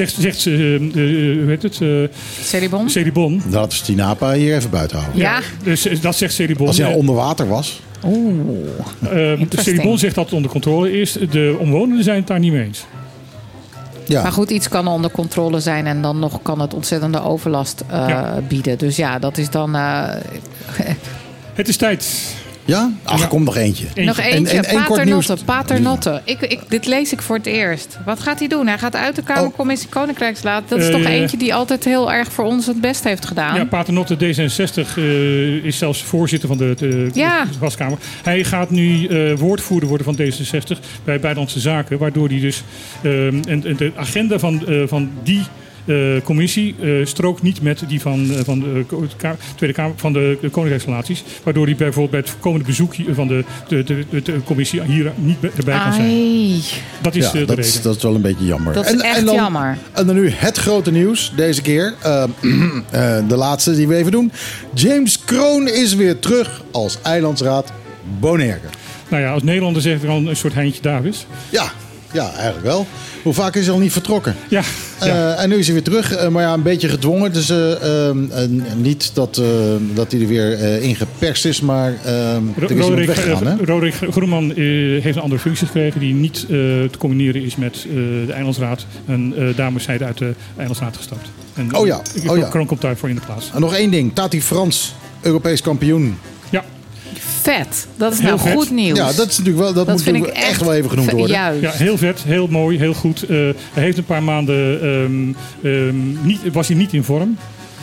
Celibon. Dat is Tinapa hier even buiten houden. Ja. Dus dat zegt Celibon. Als hij onder water was. Celibon zegt dat het onder controle is. De omwonenden zijn het daar niet mee eens. Ja. Maar goed, iets kan onder controle zijn en dan nog kan het ontzettende overlast bieden. Dus ja, dat is dan... Het is tijd Ja? Ach, kom nog eentje. Nog eentje. Paternotte. Dit lees ik voor het eerst. Wat gaat hij doen? Hij gaat uit de Kamercommissie Koninkrijksraad. Dat is toch eentje die altijd heel erg voor ons het best heeft gedaan. Ja, Paternotte D66 is zelfs voorzitter van de Waskamer. Hij gaat nu woordvoerder worden van D66 bij Buitenlandse Zaken. Waardoor hij dus en de agenda van die commissie strookt niet met die van de Tweede Kamer van de Koninkrijksrelaties. Waardoor hij bijvoorbeeld bij het komende bezoek van de commissie hier niet erbij kan zijn. Dat is de reden. Dat is wel een beetje jammer. Dat is echt jammer. En dan nu het grote nieuws deze keer. De laatste die we even doen. James Kroon is weer terug als eilandsraad Bonaire. Nou ja, als Nederlander zeg ik al een soort Heintje Davids. Ja, eigenlijk wel. Hoe vaak is hij al niet vertrokken? Ja. En nu is hij weer terug. Maar ja, een beetje gedwongen. Dus niet dat hij er weer ingeperst is, maar er is iemand weggegaan. Roderick Groenman heeft een andere functie gekregen die niet te combineren is met de eilandsraad. En daarom is hij uit de eilandsraad gestapt. En, Kroon komt daarvoor in de plaats. En nog één ding. Tati Frans, Europees kampioen. Ja. Vet. Dat is heel goed nieuws. Ja, dat is natuurlijk wel. Dat moet vind ik echt wel even genoemd worden. Juist. Ja, heel vet, heel mooi, heel goed. Hij heeft een paar maanden was hij niet in vorm.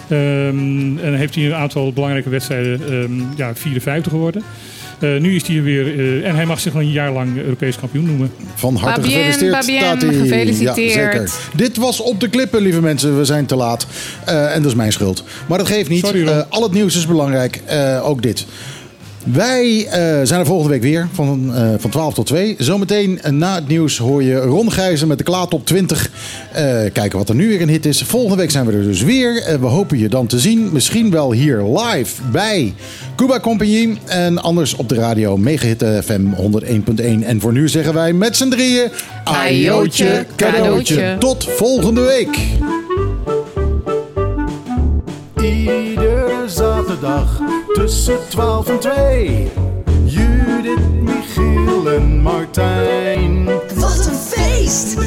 En heeft hij een aantal belangrijke wedstrijden 54 geworden. Nu is hij weer en hij mag zich al een jaar lang Europees kampioen noemen. Van harte gefeliciteerd, Tati. Gefeliciteerd. Ja, zeker. Dit was Op de Klippen, lieve mensen. We zijn te laat. En dat is mijn schuld. Maar dat geeft niet. Sorry, al het nieuws is belangrijk. Ook dit. Wij zijn er volgende week weer van 12 tot 2. Zometeen na het nieuws hoor je Ron Gijzen met de Klaartop 20. Kijken wat er nu weer een hit is. Volgende week zijn we er dus weer. We hopen je dan te zien. Misschien wel hier live bij Cuba Compagnie. En anders op de radio Megahit FM 101.1. En voor nu zeggen wij met z'n drieën... Ajootje, cadeautje. Tot volgende week. Iedere zaterdag tussen 12 en 2. Judith, Michiel en Martijn. Wat een feest!